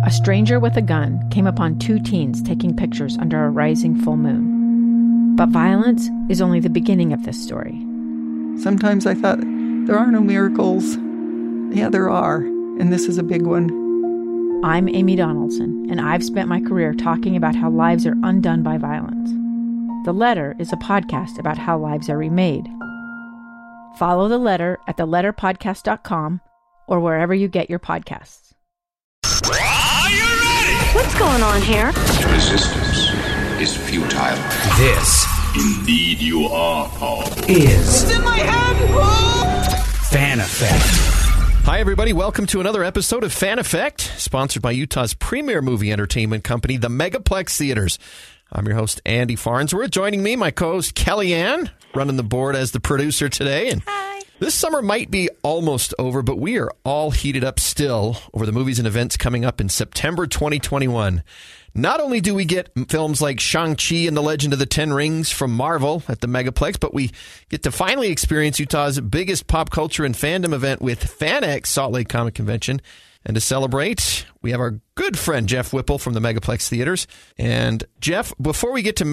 a stranger with a gun came upon two teens taking pictures under a rising full moon. But violence is only the beginning of this story. Sometimes I thought, there are no miracles. Yeah, there are, and this is a big one. I'm Amy Donaldson, and I've spent my career talking about how lives are undone by violence. The Letter is a podcast about how lives are remade. Follow The Letter at theletterpodcast.com or wherever you get your podcasts. Are you ready? What's going on here? Resistance is futile. This, indeed you are, Paul, is it's in my hand, Paul! Fan Effect. Hi, everybody. Welcome to another episode of Fan Effect, sponsored by Utah's premier movie entertainment company, the Megaplex Theaters. I'm your host, Andy Farnsworth. Joining me, my co-host, Kellyanne, running the board as the producer today. And hi. This summer might be almost over, but we are all heated up still over the movies and events coming up in September 2021. Not only do we get films like Shang-Chi and the Legend of the Ten Rings from Marvel at the Megaplex, but we get to finally experience Utah's biggest pop culture and fandom event with FanX Salt Lake Comic Convention. And to celebrate, we have our good friend Jeff Whipple from the Megaplex Theaters. And Jeff, before we get to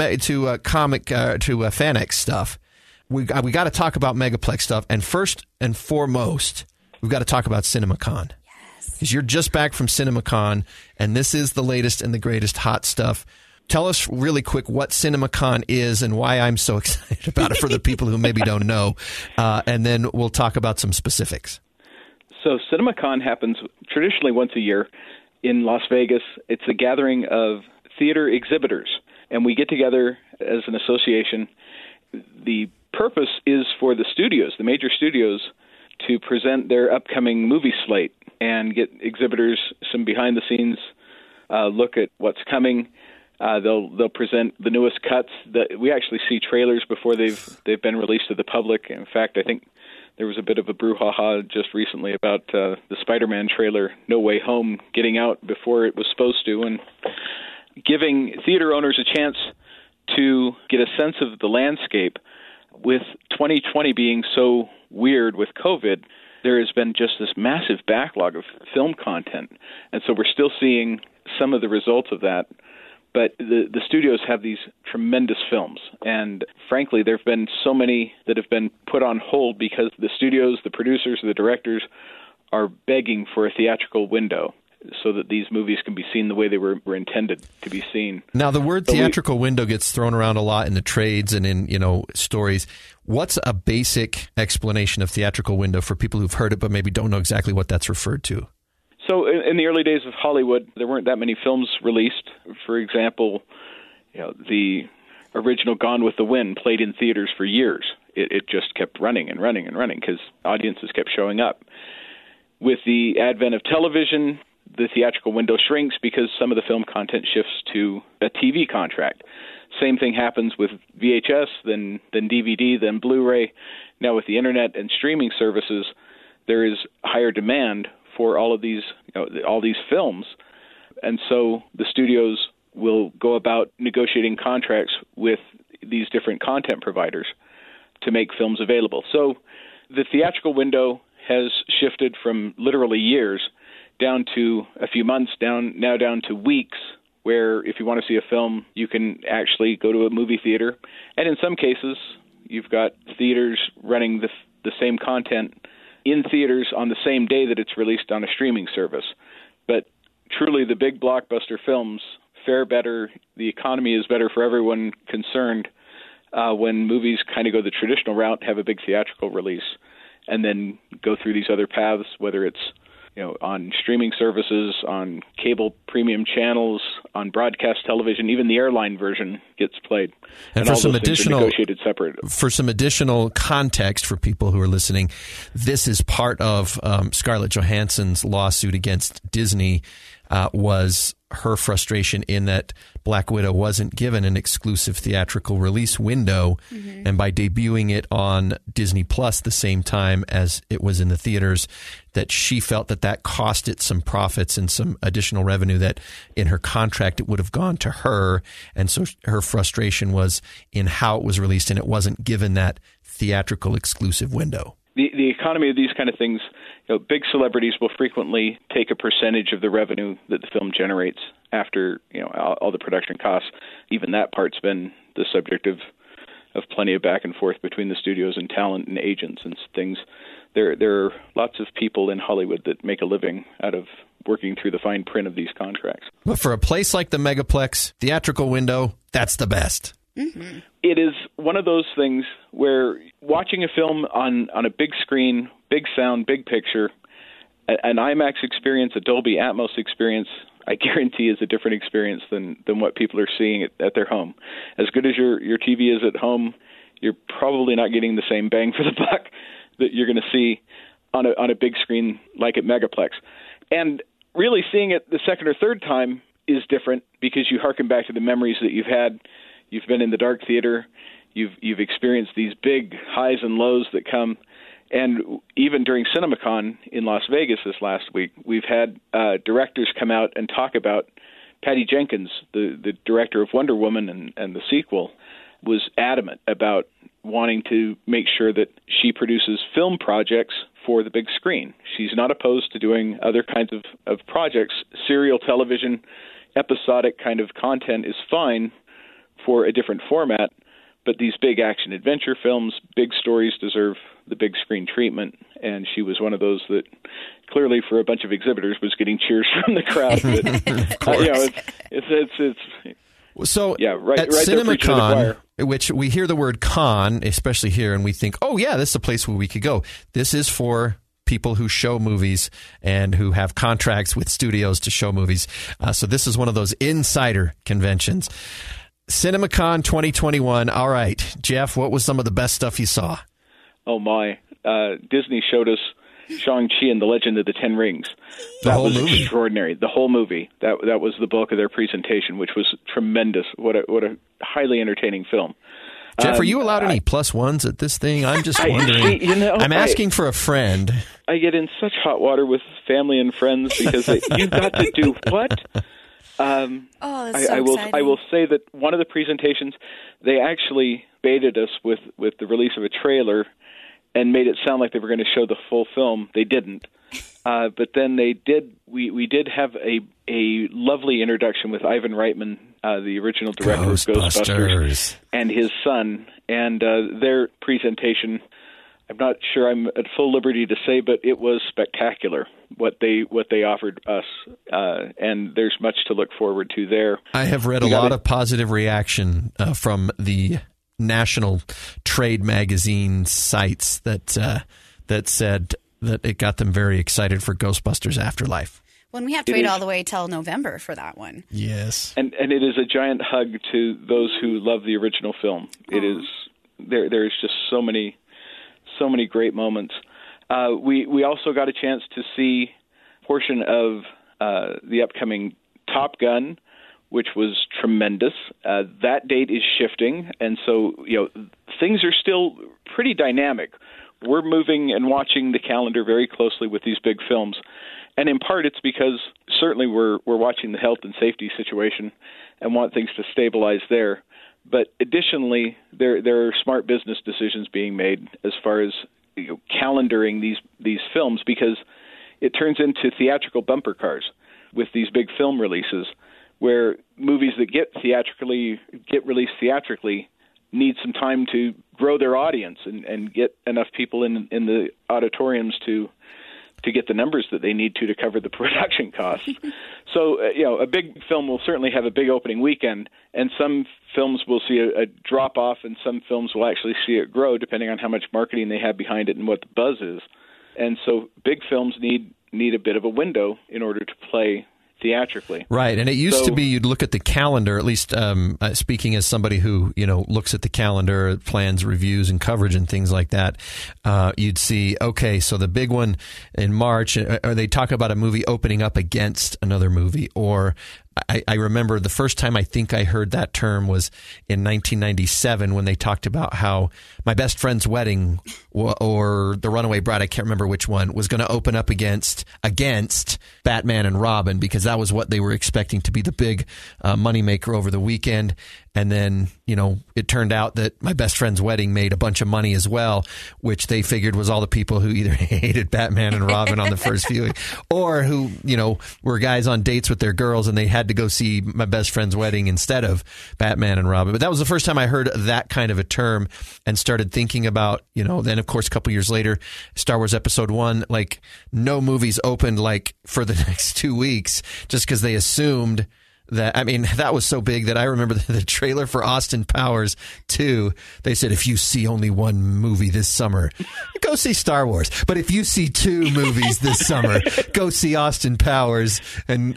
FanX stuff, we got to talk about Megaplex stuff. And first and foremost, we've got to talk about CinemaCon. Because you're just back from CinemaCon, and this is the latest and the greatest hot stuff. Tell us really quick what CinemaCon is and why I'm so excited about it for the people who maybe don't know. And then we'll talk about some specifics. So CinemaCon happens traditionally once a year in Las Vegas. It's a gathering of theater exhibitors, and we get together as an association. The purpose is for the studios, the major studios, to present their upcoming movie slate and get exhibitors some behind-the-scenes look at what's coming. They'll present the newest cuts. We actually see trailers before they've been released to the public. In fact, I think there was a bit of a brouhaha just recently about the Spider-Man trailer, No Way Home, getting out before it was supposed to, and giving theater owners a chance to get a sense of the landscape. With 2020 being so weird with COVID, there has been just this massive backlog of film content. And so we're still seeing some of the results of that. But the studios have these tremendous films. And frankly, there have been so many that have been put on hold because the studios, the producers, the directors are begging for a theatrical window so that these movies can be seen the way they were intended to be seen. Now, the word theatrical window gets thrown around a lot in the trades and in, stories. What's a basic explanation of theatrical window for people who've heard it but maybe don't know exactly what that's referred to? So in the early days of Hollywood, there weren't that many films released. For example, the original Gone with the Wind played in theaters for years. It just kept running and running and running because audiences kept showing up. With the advent of television, the theatrical window shrinks because some of the film content shifts to a TV contract. Same thing happens with VHS, then DVD, then Blu-ray. Now with the internet and streaming services, there is higher demand for all of these, all these films. And so the studios will go about negotiating contracts with these different content providers to make films available. So the theatrical window has shifted from literally years down to a few months, down to weeks, where if you want to see a film, you can actually go to a movie theater. And in some cases, you've got theaters running the same content in theaters on the same day that it's released on a streaming service. But truly, the big blockbuster films fare better. The economy is better for everyone concerned when movies kind of go the traditional route, have a big theatrical release, and then go through these other paths, whether it's on streaming services, on cable premium channels, on broadcast television. Even the airline version gets played. And for some additional negotiated separate. For some additional context for people who are listening, this is part of Scarlett Johansson's lawsuit against Disney. Was her frustration in that Black Widow wasn't given an exclusive theatrical release window, and by debuting it on Disney Plus the same time as it was in the theaters, that she felt that cost it some profits and some additional revenue that in her contract it would have gone to her, and so her frustration was in how it was released, and it wasn't given that theatrical exclusive window. The economy of these kind of things big celebrities will frequently take a percentage of the revenue that the film generates after all the production costs. Even that part's been the subject of plenty of back and forth between the studios and talent and agents and things. There are lots of people in Hollywood that make a living out of working through the fine print of these contracts. But for a place like the Megaplex, theatrical window, that's the best. Mm-hmm. It is one of those things where watching a film on a big screen, big sound, big picture, an IMAX experience, a Dolby Atmos experience, I guarantee is a different experience than what people are seeing at their home. As good as your TV is at home, you're probably not getting the same bang for the buck that you're going to see on a big screen like at Megaplex. And really seeing it the second or third time is different because you harken back to the memories that you've had. You've been in the dark theater. You've experienced these big highs and lows that come. And even during CinemaCon in Las Vegas this last week, we've had directors come out and talk about Patty Jenkins, the director of Wonder Woman and the sequel, was adamant about wanting to make sure that she produces film projects for the big screen. She's not opposed to doing other kinds of projects. Serial television, episodic kind of content is fine for a different format, but these big action-adventure films, big stories deserve the big screen treatment, and she was one of those that clearly for a bunch of exhibitors was getting cheers from the crowd. But, So right at there, CinemaCon, which we hear the word con, especially here, and we think, oh yeah, this is a place where we could go. This is for people who show movies and who have contracts with studios to show movies. So this is one of those insider conventions. CinemaCon 2021. All right, Jeff, what was some of the best stuff you saw? Oh my! Disney showed us Shang-Chi and the Legend of the Ten Rings. That was extraordinary. The whole movie. That was the bulk of their presentation, which was tremendous. What a highly entertaining film. Jeff, are you allowed any plus ones at this thing? I'm just wondering. I'm asking for a friend. I get in such hot water with family and friends because you've got to do what? That's so exciting. I will say that one of the presentations, they actually baited us with the release of a trailer and made it sound like they were going to show the full film. They didn't. But then they did. We did have a lovely introduction with Ivan Reitman, the original director of Ghostbusters, and his son, and their presentation. I'm not sure I'm at full liberty to say, but it was spectacular what they offered us, and there's much to look forward to there. I have read a lot of positive reaction from the national trade magazine sites that said that it got them very excited for Ghostbusters Afterlife. Well, we have to wait all the way till November for that one. Yes, and it is a giant hug to those who love the original film. It is there is just so many great moments. We also got a chance to see a portion of the upcoming Top Gun, which was tremendous. That date is shifting, and so things are still pretty dynamic. We're moving and watching the calendar very closely with these big films, and in part it's because certainly we're watching the health and safety situation and want things to stabilize there. But additionally, there are smart business decisions being made as far as calendaring these films, because it turns into theatrical bumper cars with these big film releases, where movies that get released theatrically need some time to grow their audience and get enough people in the auditoriums to get the numbers that they need to cover the production costs. So, a big film will certainly have a big opening weekend, and some films will see a drop-off, and some films will actually see it grow, depending on how much marketing they have behind it and what the buzz is. And so big films need a bit of a window in order to play theatrically. Right, and it used to be you'd look at the calendar, at least speaking as somebody who looks at the calendar, plans reviews and coverage and things like that, you'd see, okay, so the big one in March, or they talk about a movie opening up against another movie, or I remember the first time I think I heard that term was in 1997 when they talked about how My Best Friend's Wedding or The Runaway Bride, I can't remember which one, was going to open up against Batman and Robin, because that was what they were expecting to be the big moneymaker over the weekend. And then, it turned out that My Best Friend's Wedding made a bunch of money as well, which they figured was all the people who either hated Batman and Robin on the first viewing, or who, were guys on dates with their girls and they had to go see My Best Friend's Wedding instead of Batman and Robin. But that was the first time I heard that kind of a term and started thinking about, then of course, a couple years later, Star Wars Episode 1, like no movies opened like for the next 2 weeks just because they assumed that, that was so big that I remember the trailer for Austin Powers 2. They said, if you see only one movie this summer, go see Star Wars. But if you see 2 movies this summer, go see Austin Powers and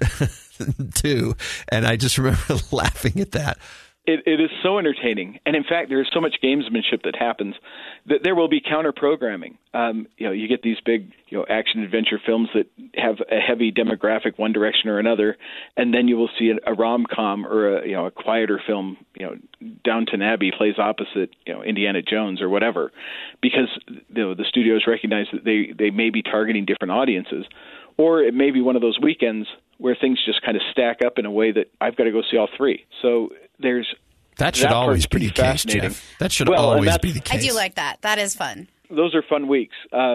2. And I just remember laughing at that. It is so entertaining. And in fact, there is so much gamesmanship that happens that there will be counter-programming. You get these big, action-adventure films that have a heavy demographic one direction or another, and then you will see a rom-com or a quieter film, Downton Abbey plays opposite, Indiana Jones or whatever, because the studios recognize that they may be targeting different audiences. Or it may be one of those weekends where things just kind of stack up in a way that I've got to go see all 3. So that should always be the case, Jeff. That should always be the case. I do like that. That is fun. Those are fun weeks.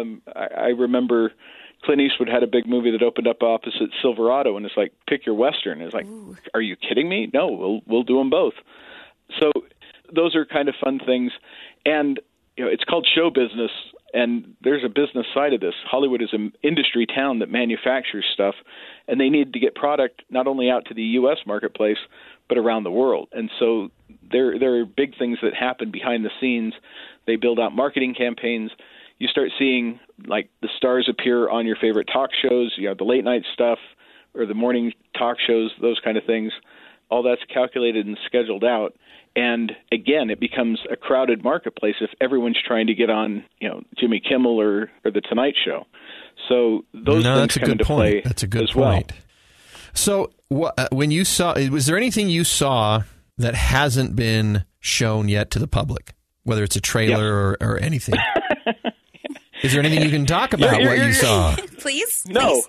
I remember Clint Eastwood had a big movie that opened up opposite Silverado, and it's like, pick your Western. It's like, ooh. Are you kidding me? No, we'll do them both. So those are kind of fun things. And it's called show business, and there's a business side of this. Hollywood is an industry town that manufactures stuff, and they need to get product not only out to the U.S. marketplace, but around the world. And so there are big things that happen behind the scenes. They build out marketing campaigns. You start seeing, like, the stars appear on your favorite talk shows, the late night stuff or the morning talk shows, those kind of things. All that's calculated and scheduled out. And again, it becomes a crowded marketplace if everyone's trying to get on, Jimmy Kimmel or the Tonight Show. So those things come into play. That's a good as point. Well. So when you saw, was there anything you saw that hasn't been shown yet to the public, whether it's a trailer or anything? Is there anything you can talk about what you saw? Please? No.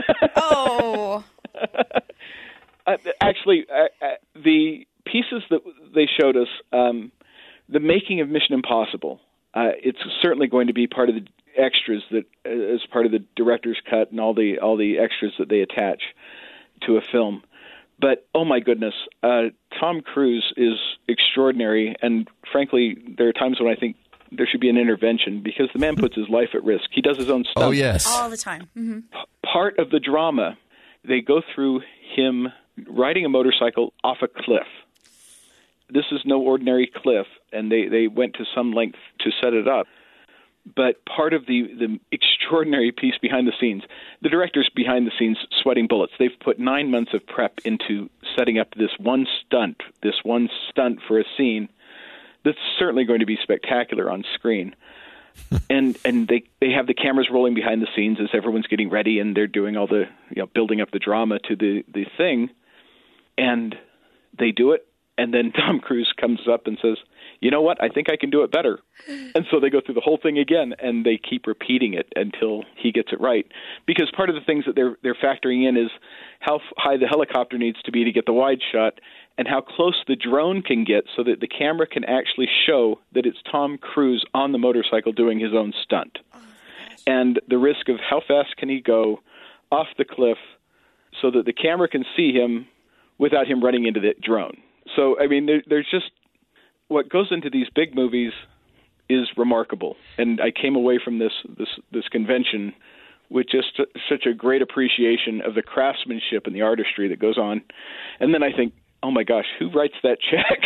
Oh. Actually, the pieces that they showed us, the making of Mission Impossible, it's certainly going to be part of the extras that, as part of the director's cut and all the extras that they attach to a film. But, oh my goodness, Tom Cruise is extraordinary, and frankly, there are times when I think there should be an intervention because the man puts his life at risk. He does his own stuff. Oh, yes. All the time. Mm-hmm. Part of the drama, they go through him riding a motorcycle off a cliff. This is no ordinary cliff, and they went to some length to set it up. But part of the extraordinary piece behind the scenes, the director's behind the scenes sweating bullets. They've put 9 months of prep into setting up this one stunt for a scene that's certainly going to be spectacular on screen. and they have the cameras rolling behind the scenes as everyone's getting ready, and they're doing all the building up the drama to the thing, and they do it. And then Tom Cruise comes up and says, you know what, I think I can do it better. And so they go through the whole thing again, and they keep repeating it until he gets it right. Because part of the things that they're factoring in is how high the helicopter needs to be to get the wide shot and how close the drone can get so that the camera can actually show that it's Tom Cruise on the motorcycle doing his own stunt. And the risk of how fast can he go off the cliff so that the camera can see him without him running into the drone. So, I mean, there's just what goes into these big movies is remarkable. And I came away from this convention with just such a great appreciation of the craftsmanship and the artistry that goes on. And then I think, oh my gosh, who writes that check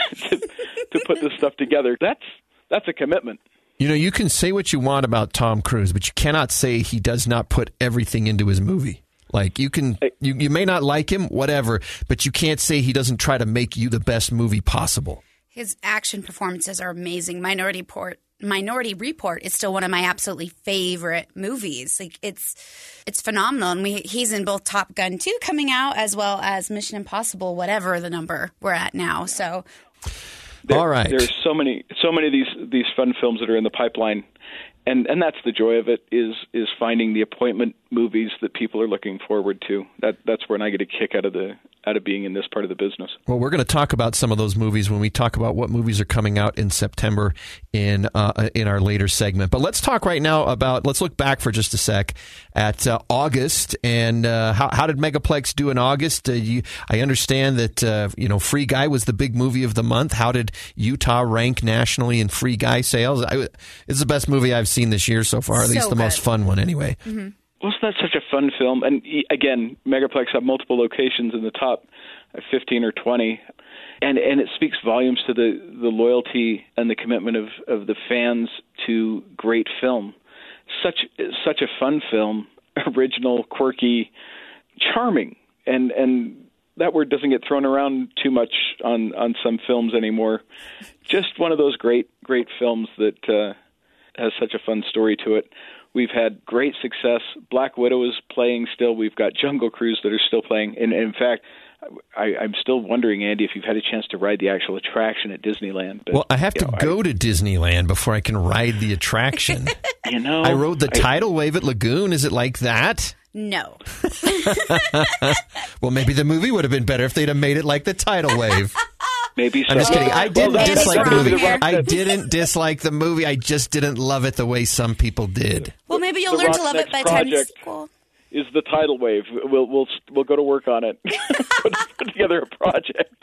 to put this stuff together? That's a commitment. You can say what you want about Tom Cruise, but you cannot say he does not put everything into his movie. Like, you may not like him, whatever, but you can't say he doesn't try to make you the best movie possible. His action performances are amazing. Minority Report is still one of my absolutely favorite movies. Like, it's phenomenal. And he's in both Top Gun 2 coming out as well as Mission Impossible, whatever the number we're at now. So, all right. There's so many of these fun films that are in the pipeline. And that's the joy of it, is finding the appointment movies that people are looking forward to. That's when I get a kick out of being in this part of the business. Well, we're going to talk about some of those movies when we talk about what movies are coming out in September in our later segment. But let's talk right now let's look back for just a sec at August, and how did Megaplex do in August? I understand that Free Guy was the big movie of the month. How did Utah rank nationally in Free Guy sales? It's the best movie I've seen this year so far, at least the most fun one anyway. Mm-hmm. Wasn't that such a fun film? And again, Megaplex have multiple locations in the top 15 or 20, and it speaks volumes to the loyalty and the commitment of the fans to great film. Such a fun film, original, quirky, charming, and that word doesn't get thrown around too much on some films anymore. Just one of those great films that has such a fun story to it. We've had great success. Black Widow is playing still. We've got Jungle Cruise that are still playing. And in fact, I'm still wondering, Andy, if you've had a chance to ride the actual attraction at Disneyland. But, well, I have to go to Disneyland before I can ride the attraction. I rode the tidal wave at Lagoon. Is it like that? No. Well, maybe the movie would have been better if they'd have made it like the tidal wave. Maybe so. I'm just kidding. I didn't dislike the movie. Here. I didn't dislike the movie. I just didn't love it the way some people did. Well, maybe you'll learn to love it by the time it's cool. Is the tidal wave. We'll go to work on it. put together a project.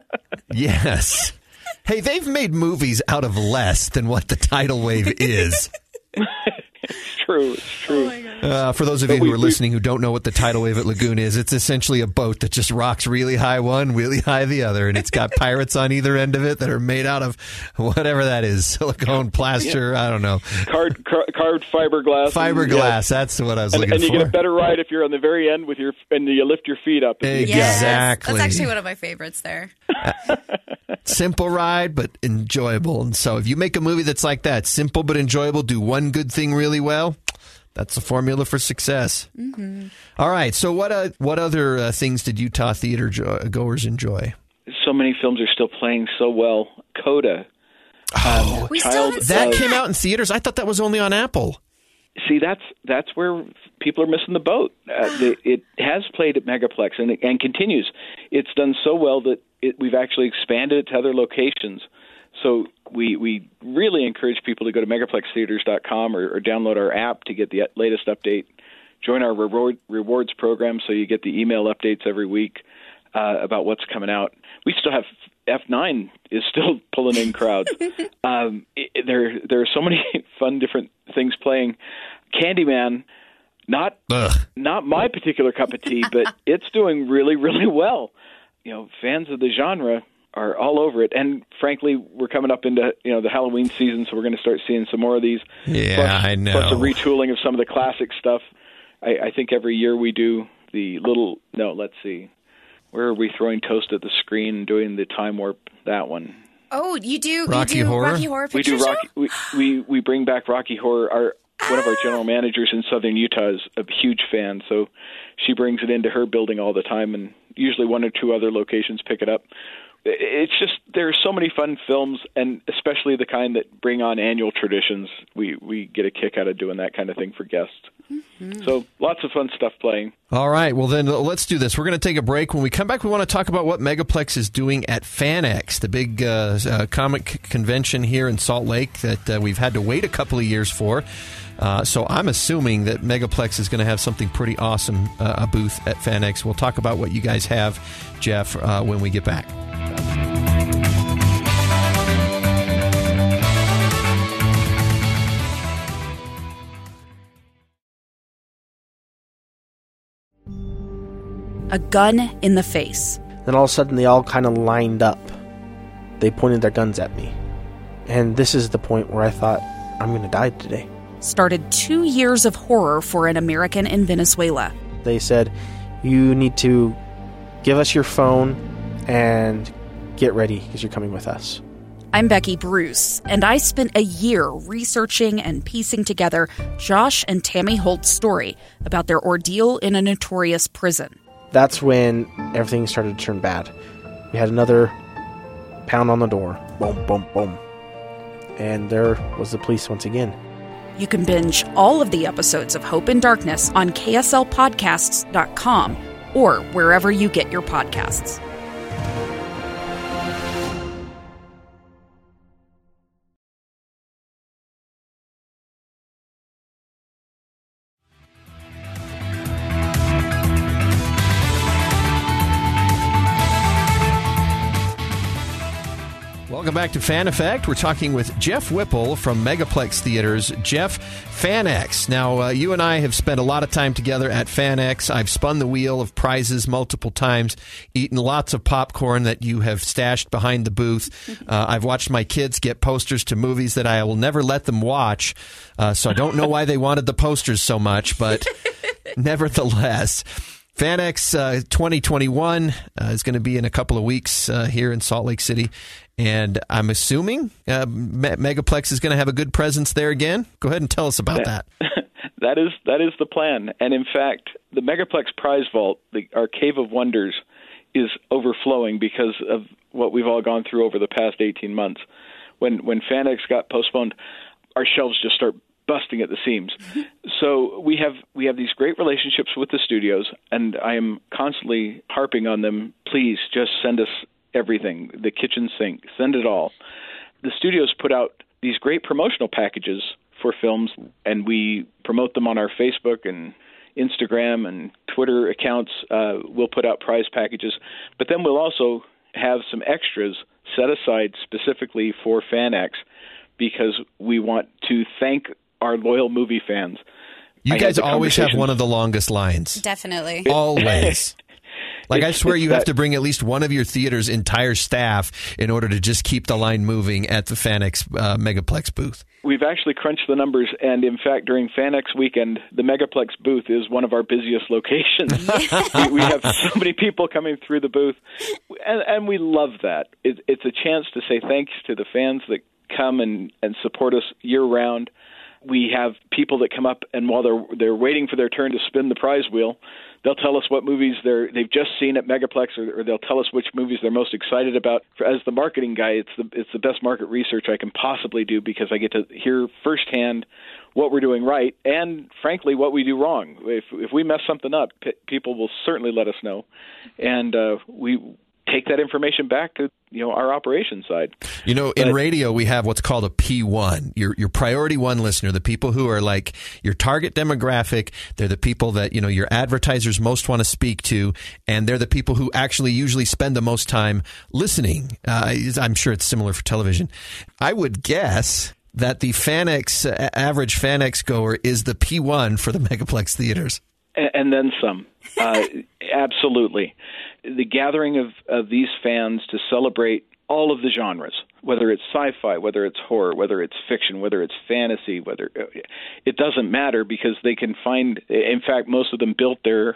Yes. Hey, they've made movies out of less than what the tidal wave is. It's true. For those of you who are listening who don't know what the tidal wave at Lagoon is, it's essentially a boat that just rocks really high one, really high the other, and it's got pirates on either end of it that are made out of whatever that is, silicone, plaster, I don't know. Carved fiberglass. Fiberglass, that's what I was looking for. And you get a better ride if you're on the very end and you lift your feet up. Exactly. Yes, that's actually one of my favorites there. Simple ride, but enjoyable. And so if you make a movie that's like that, simple but enjoyable, do one good thing really well, that's the formula for success. Mm-hmm. All right. So what other things did Utah theater goers enjoy? So many films are still playing so well. Coda. That came out in theaters? I thought that was only on Apple. See, that's where people are missing the boat. It has played at Megaplex and continues. It's done so well that we've actually expanded it to other locations. So we really encourage people to go to megaplextheaters.com or download our app to get the latest update. Join our rewards program so you get the email updates every week about what's coming out. We still have F9 is still pulling in crowds. There are so many fun different things playing. Candyman, not my particular cup of tea, but it's doing really, really well. Fans of the genre are all over it, and frankly, we're coming up into the Halloween season, so we're going to start seeing some more of these. Yeah, I know. Plus a retooling of some of the classic stuff. I think every year we do the little. No, let's see. Where are we throwing toast at the screen and doing the time warp? That one. Oh, you do Rocky Horror? Rocky Horror Picture We do Show? We bring back Rocky Horror. One of our general managers in Southern Utah is a huge fan, so she brings it into her building all the time, and usually one or two other locations pick it up. It's just there are so many fun films, and especially the kind that bring on annual traditions. We get a kick out of doing that kind of thing for guests. Mm-hmm. So lots of fun stuff playing. All right. Well, then let's do this. We're going to take a break. When we come back, we want to talk about what Megaplex is doing at FanX, the big comic convention here in Salt Lake that we've had to wait a couple of years for. So I'm assuming that Megaplex is going to have something pretty awesome, a booth at FanX. We'll talk about what you guys have, Jeff, when we get back. A gun in the face. Then all of a sudden they all kind of lined up. They pointed their guns at me. And this is the point where I thought, I'm going to die today. Started 2 years of horror for an American in Venezuela. They said, you need to give us your phone and get ready because you're coming with us. I'm Becky Bruce, and I spent a year researching and piecing together Josh and Tammy Holt's story about their ordeal in a notorious prison. That's when everything started to turn bad. We had another pound on the door. Boom, boom, boom. And there was the police once again. You can binge all of the episodes of Hope and Darkness on KSLPodcasts.com or wherever you get your podcasts. Welcome back to Fan Effect. We're talking with Jeff Whipple from Megaplex Theaters. Jeff, FanX. Now, you and I have spent a lot of time together at FanX. I've spun the wheel of prizes multiple times, eaten lots of popcorn that you have stashed behind the booth. I've watched my kids get posters to movies that I will never let them watch, so I don't know why they wanted the posters so much, but nevertheless... FanX 2021 is going to be in a couple of weeks here in Salt Lake City, and I'm assuming Megaplex is going to have a good presence there again. Go ahead and tell us about that. That is the plan, and in fact, the Megaplex Prize Vault, our Cave of Wonders, is overflowing because of what we've all gone through over the past 18 months. When FanX got postponed, our shelves just start busting at the seams. So we have these great relationships with the studios, and I am constantly harping on them, please just send us everything, the kitchen sink, send it all. The studios put out these great promotional packages for films, and we promote them on our Facebook and Instagram and Twitter accounts. We'll put out prize packages, but then we'll also have some extras set aside specifically for FanX because we want to thank our loyal movie fans. You guys always have one of the longest lines. Definitely. Always. I swear you have to bring at least one of your theater's entire staff in order to just keep the line moving at the FanX Megaplex booth. We've actually crunched the numbers, and in fact, during FanX weekend, the Megaplex booth is one of our busiest locations. we have so many people coming through the booth, and we love that. It's a chance to say thanks to the fans that come and support us year-round. We have people that come up, and while they're waiting for their turn to spin the prize wheel, they'll tell us what movies they've just seen at Megaplex, or they'll tell us which movies they're most excited about. As the marketing guy, it's the best market research I can possibly do because I get to hear firsthand what we're doing right and, frankly, what we do wrong. If we mess something up, people will certainly let us know, and we take that information back to our operations side. In radio, we have what's called a P1, your priority one listener, the people who are like your target demographic. They're the people that, your advertisers most want to speak to, and they're the people who actually usually spend the most time listening. I'm sure it's similar for television. I would guess that the average FanX goer is the P1 for the Megaplex theaters. And then some. Absolutely. The gathering of these fans to celebrate all of the genres, whether it's sci-fi, whether it's horror, whether it's fiction, whether it's fantasy, it doesn't matter because they can find, in fact, most of them built their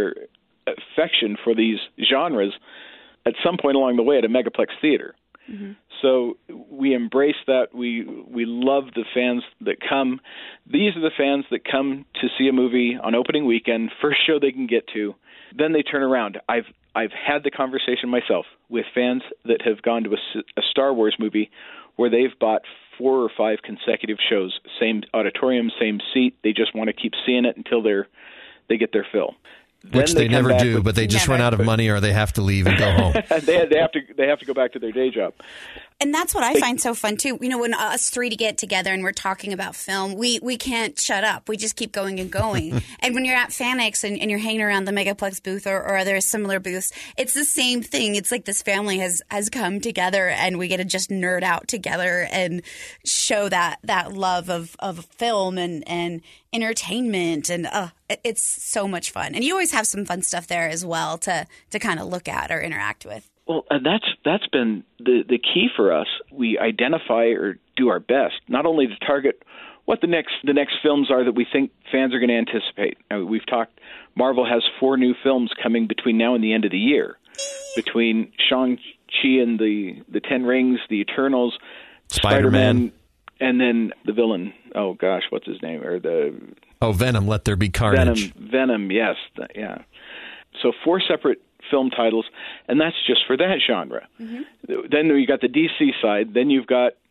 affection for these genres at some point along the way at a Megaplex theater. Mm-hmm. So we embrace that. We love the fans that come. These are the fans that come to see a movie on opening weekend, first show they can get to. Then they turn around. I've had the conversation myself with fans that have gone to a Star Wars movie where they've bought 4 or 5 consecutive shows, same auditorium, same seat. They just want to keep seeing it until they get their fill. Which they never do, but they just run out of money or they have to leave and go home. they have to go back to their day job. And that's what I find so fun, too. When us three to get together and we're talking about film, we can't shut up. We just keep going and going. And when you're at FanX and you're hanging around the Megaplex booth or other similar booths, it's the same thing. It's like this family has come together and we get to just nerd out together and show that love of film and entertainment. And it's so much fun. And you always have some fun stuff there as well to kind of look at or interact with. Well, and that's been the key for us. We identify or do our best, not only to target what the next films are that we think fans are going to anticipate. We've talked, Marvel has 4 new films coming between now and the end of the year, between Shang-Chi and the Ten Rings, the Eternals, Spider-Man, and then the villain. Oh gosh, what's his name? Venom. Let There Be Carnage. Venom. Yes, yeah. So 4 separate film titles, and that's just for that genre. Mm-hmm. Then you got the DC side. Then you've got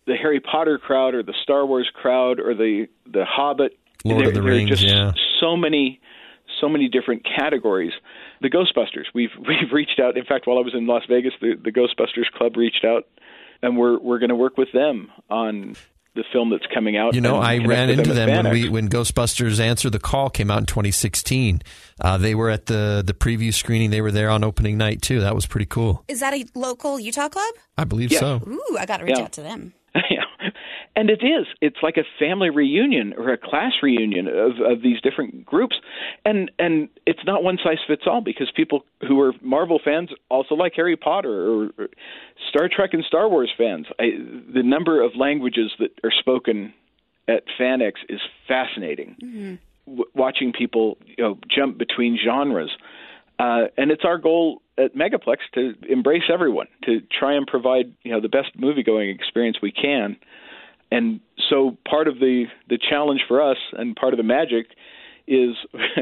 the Harry Potter crowd or the Star Wars crowd or the Hobbit. Lord of the Rings, just yeah. so many different categories. The Ghostbusters, we've reached out. In fact, while I was in Las Vegas, the Ghostbusters Club reached out, and we're going to work with them on the film that's coming out. You know, I ran into them when FanX. Ghostbusters Answer the Call came out in 2016. They were at the preview screening. They were there on opening night, too. That was pretty cool. Is that a local Utah club? I believe Yeah. so. Ooh, I got to reach out to them. Yeah. And it is. It's like a family reunion or a class reunion of these different groups. And it's not one size fits all, because people who are Marvel fans also like Harry Potter, or Star Trek and Star Wars fans. The number of languages that are spoken at FanX is fascinating. Mm-hmm. Watching people jump between genres. And it's our goal at Megaplex to embrace everyone, to try and provide the best movie-going experience we can. And so part of the challenge for us and part of the magic is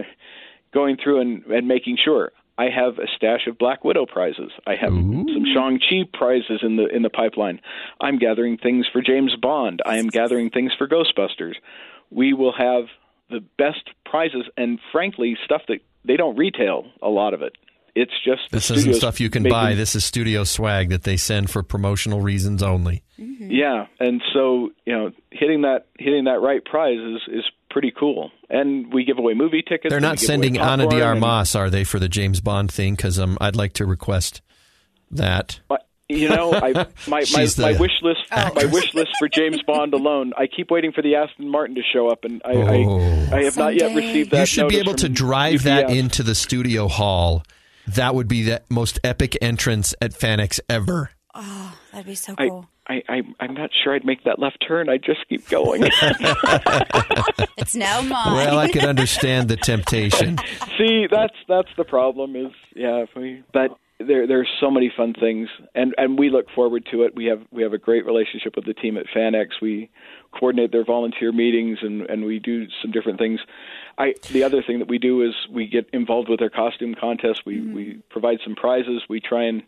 going through and making sure. I have a stash of Black Widow prizes. I have some Shang-Chi prizes in the pipeline. I'm gathering things for James Bond. I am gathering things for Ghostbusters. We will have the best prizes, and frankly, stuff that they don't retail, a lot of it. It's just this isn't stuff you can buy. This is studio swag that they send for promotional reasons only. Mm-hmm. Yeah, and so hitting that right prize is pretty cool. And we give away movie tickets. They're not sending Ana de Armas, are they, for the James Bond thing? Because I'd like to request that. My wish list. My wish list for James Bond alone. I keep waiting for the Aston Martin to show up, and I have not yet received that. You should be able to drive UPS. that into the studio hall. That would be the most epic entrance at FanX ever. Oh, that'd be so cool. I'm not sure I'd make that left turn. I'd just keep going. It's now mine. Well, I can understand the temptation. See, that's the problem. But there's so many fun things, and we look forward to it. We have a great relationship with the team at FanX. We coordinate their volunteer meetings, and we do some different things. The other thing that we do is we get involved with their costume contest. We provide some prizes. We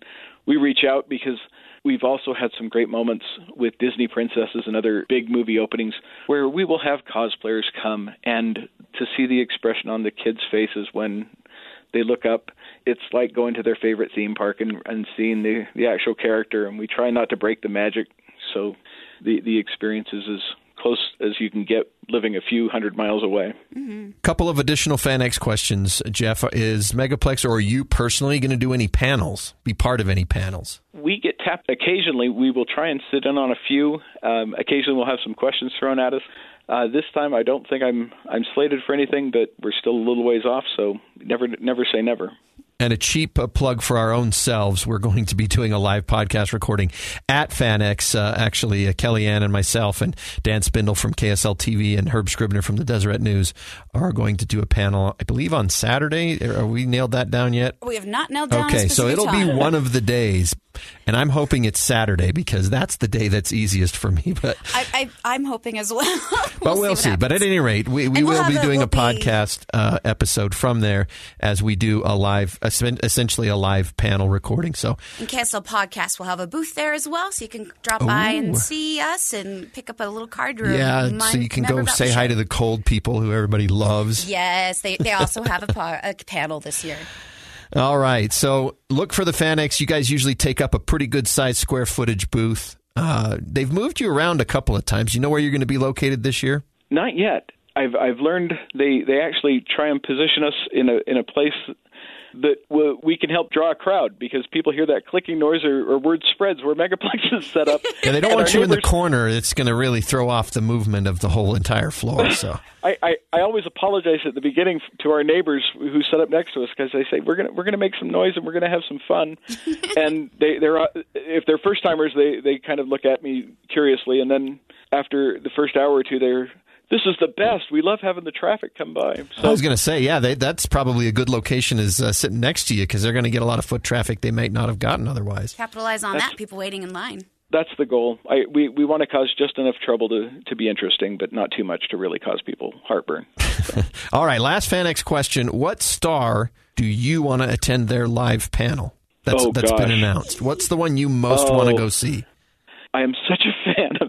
reach out because we've also had some great moments with Disney princesses and other big movie openings where we will have cosplayers come, and to see the expression on the kids' faces when they look up, it's like going to their favorite theme park and seeing the actual character, and we try not to break the magic, so the experience is as close as you can get living a few 100 miles away. Mm-hmm. Couple of additional FanX questions, Jeff. Is Megaplex, or are you personally going to do any panels, be part of any panels? We get tapped occasionally. We will try and sit in on a few. Occasionally we'll have some questions thrown at us. This time I don't think I'm slated for anything, but we're still a little ways off, so never say never. And a cheap plug for our own selves, we're going to be doing a live podcast recording at FanX. Actually, Kellyanne and myself and Dan Spindle from KSL TV and Herb Scribner from the Deseret News are going to do a panel, I believe, on Saturday. Are we nailed that down yet? We have not nailed down Okay, so it'll time. be one of the days. And I'm hoping it's Saturday because that's the day that's easiest for me. But I'm hoping as well. we'll see. But at any rate, we will be doing a podcast episode from there as we do a live, essentially a live panel recording. So in KSL Podcast, we'll have a booth there as well, so you can drop by and see us and pick up a little card. So you can go say hi to the cold people who everybody loves. Yes, they also have a panel this year. All right. So look for the FanX. You guys usually take up a pretty good sized square footage booth. They've moved you around a couple of times. You know where you're going to be located this year? Not yet. I've learned they actually try and position us in a place that we can help draw a crowd, because people hear that clicking noise or word spreads where Megaplex is set up. Yeah, they don't want you in the corner. It's going to really throw off the movement of the whole entire floor. So I always apologize at the beginning to our neighbors who set up next to us, because they say we're gonna make some noise and we're gonna have some fun, and they're if they're first timers they kind of look at me curiously, and then after the first hour or two this is the best. We love having the traffic come by. So, I was going to say, yeah, that's probably a good location is sitting next to you, because they're going to get a lot of foot traffic they might not have gotten otherwise. Capitalize on that, people waiting in line. That's the goal. We want to cause just enough trouble to be interesting, but not too much to really cause people heartburn. So. All right, last FanX question. What star do you want to attend their live panel that's been announced? What's the one you most want to go see? I am such a fan of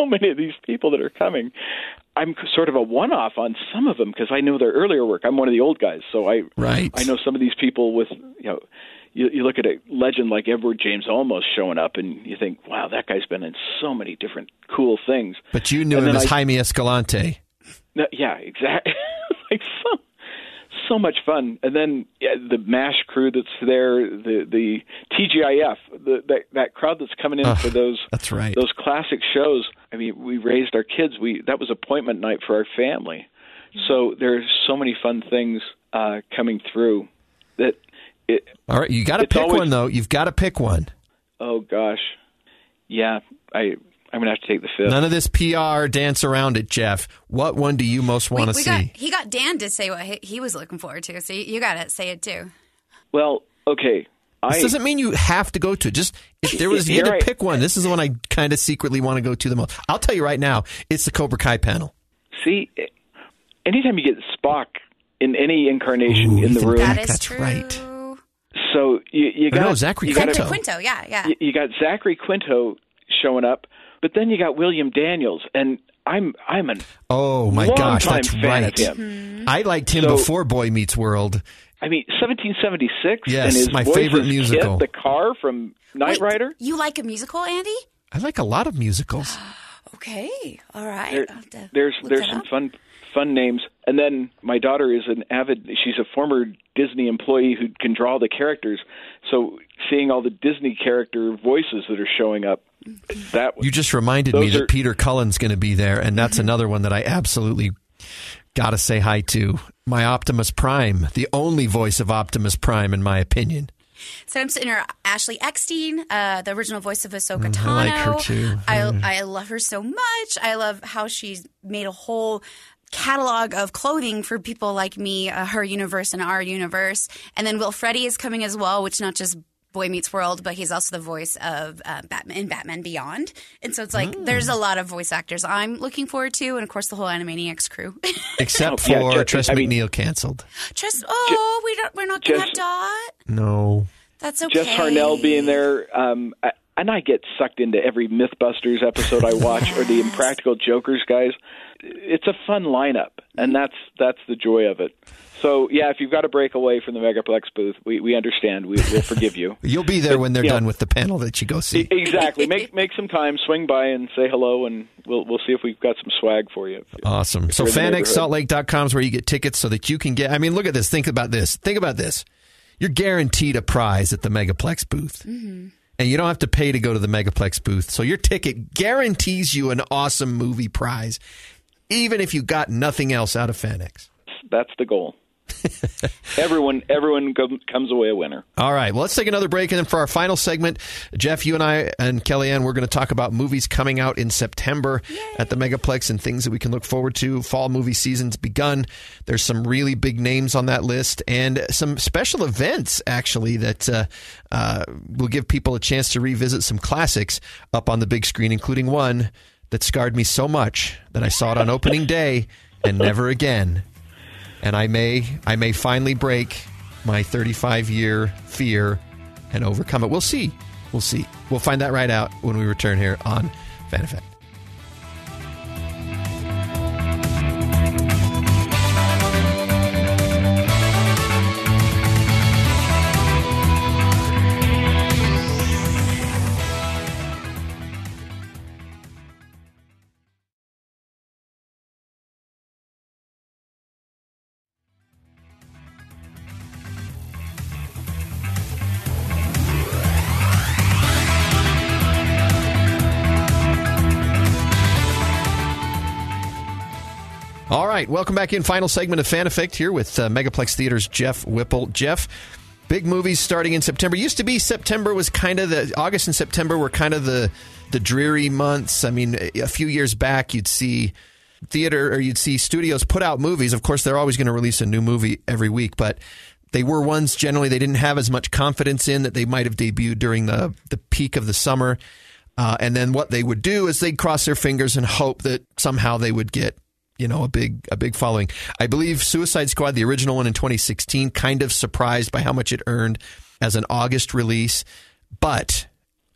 many of these people that are coming. I'm sort of a one-off on some of them because I know their earlier work. I'm one of the old guys, so I know some of these people with, you look at a legend like Edward James Olmos showing up and you think, wow, that guy's been in so many different cool things. But you knew him as Jaime Escalante. Yeah, exactly. Like so much fun. And then the MASH crew that's there, the TGIF, that crowd that's coming in for those those classic shows. I mean, we raised our kids. That was appointment night for our family. So there's so many fun things coming through that. All right, you got to pick one though. You've got to pick one. Oh gosh, yeah. I'm gonna have to take the fifth. None of this PR dance around it, Jeff. What one do you most want to see? He got Dan to say what he was looking forward to, so you got to say it too. Well, okay. This doesn't mean you have to go to it. Just if there was you had to pick one, this is the one I kind of secretly want to go to the most. I'll tell you right now, it's the Cobra Kai panel. See, anytime you get Spock in any incarnation in the room, that's true. Right. So you got Zachary Quinto, yeah. You got Zachary Quinto showing up, but then you got William Daniels, and I'm an gosh, that's fan right. of him. Mm-hmm. I liked him before Boy Meets World. I mean, 1776. Yes, and his my voice favorite is musical. Kit, the car from Knight Rider. You like a musical, Andy? I like a lot of musicals. Okay, all right. There's some fun names, and then my daughter is she's a former Disney employee who can draw the characters. So seeing all the Disney character voices that are showing up, you just reminded me that Peter Cullen's going to be there, and that's another one that I absolutely got to say hi to. My Optimus Prime, the only voice of Optimus Prime, in my opinion. So I'm sitting here, Ashley Eckstein, the original voice of Ahsoka Tano. I like her too. I love her so much. I love how she's made a whole catalog of clothing for people like me, her universe and our universe. And then Will Friedle is coming as well, which not just Boy Meets World, but he's also the voice of Batman in Batman Beyond. And so it's like there's a lot of voice actors I'm looking forward to, and of course the whole Animaniacs crew. Except for Tress McNeil canceled. We're not going to have Dot. No. That's okay. Jess Harnell being there. And I get sucked into every Mythbusters episode I watch, or the Impractical Jokers guys. It's a fun lineup, and that's the joy of it. So, yeah, if you've got to break away from the Megaplex booth, we understand. We'll forgive you. You'll be there when they're done with the panel that you go see. Exactly. Make some time, swing by and say hello, and we'll see if we've got some swag for you. Awesome. So FanXSaltLake.com is where you get tickets so that you can get – I mean, look at this. Think about this. You're guaranteed a prize at the Megaplex booth. Mm-hmm. And you don't have to pay to go to the Megaplex booth. So your ticket guarantees you an awesome movie prize, even if you got nothing else out of FanX. That's the goal. Everyone comes away a winner. All right. Well, let's take another break. And then for our final segment, Jeff, you and I and Kellyanne, we're going to talk about movies coming out in September at the Megaplex and things that we can look forward to. Fall movie season's begun. There's some really big names on that list and some special events, actually, that will give people a chance to revisit some classics up on the big screen, including one that scarred me so much that I saw it on opening day and never again. And I may finally break my 35-year fear and overcome it. We'll see. We'll find that right out when we return here on Fan Effect. All right, welcome back in. Final segment of Fan Effect here with Megaplex Theater's Jeff Whipple. Jeff, big movies starting in September. Used to be September was kind of August and September were kind of the dreary months. I mean, a few years back, you'd see you'd see studios put out movies. Of course, they're always going to release a new movie every week, but they were ones generally they didn't have as much confidence in that they might have debuted during the peak of the summer. And then what they would do is they'd cross their fingers and hope that somehow they would get a big following. I believe Suicide Squad, the original one in 2016, kind of surprised by how much it earned as an August release. But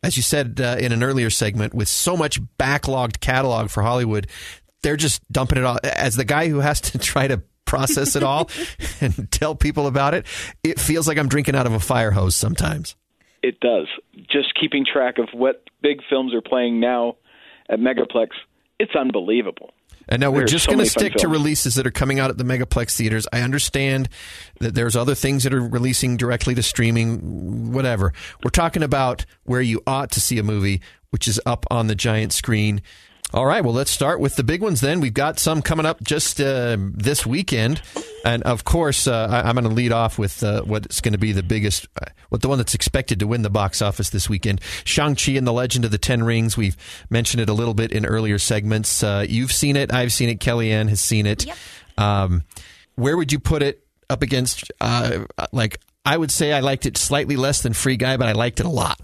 as you said in an earlier segment, with so much backlogged catalog for Hollywood, they're just dumping it all. As the guy who has to try to process it all and tell people about it, it feels like I'm drinking out of a fire hose sometimes. It does. Just keeping track of what big films are playing now at Megaplex, it's unbelievable. And now we're just going to stick to films. releases that are coming out at the Megaplex theaters. I understand that there's other things that are releasing directly to streaming, whatever. We're talking about where you ought to see a movie, which is up on the giant screen. All right, well, let's start with the big ones then. We've got some coming up just this weekend. And, of course, I'm going to lead off with what's going to be the biggest, the one that's expected to win the box office this weekend, Shang-Chi and the Legend of the Ten Rings. We've mentioned it a little bit in earlier segments. You've seen it. I've seen it. Kellyanne has seen it. Yep. Where would you put it up against, I would say I liked it slightly less than Free Guy, but I liked it a lot.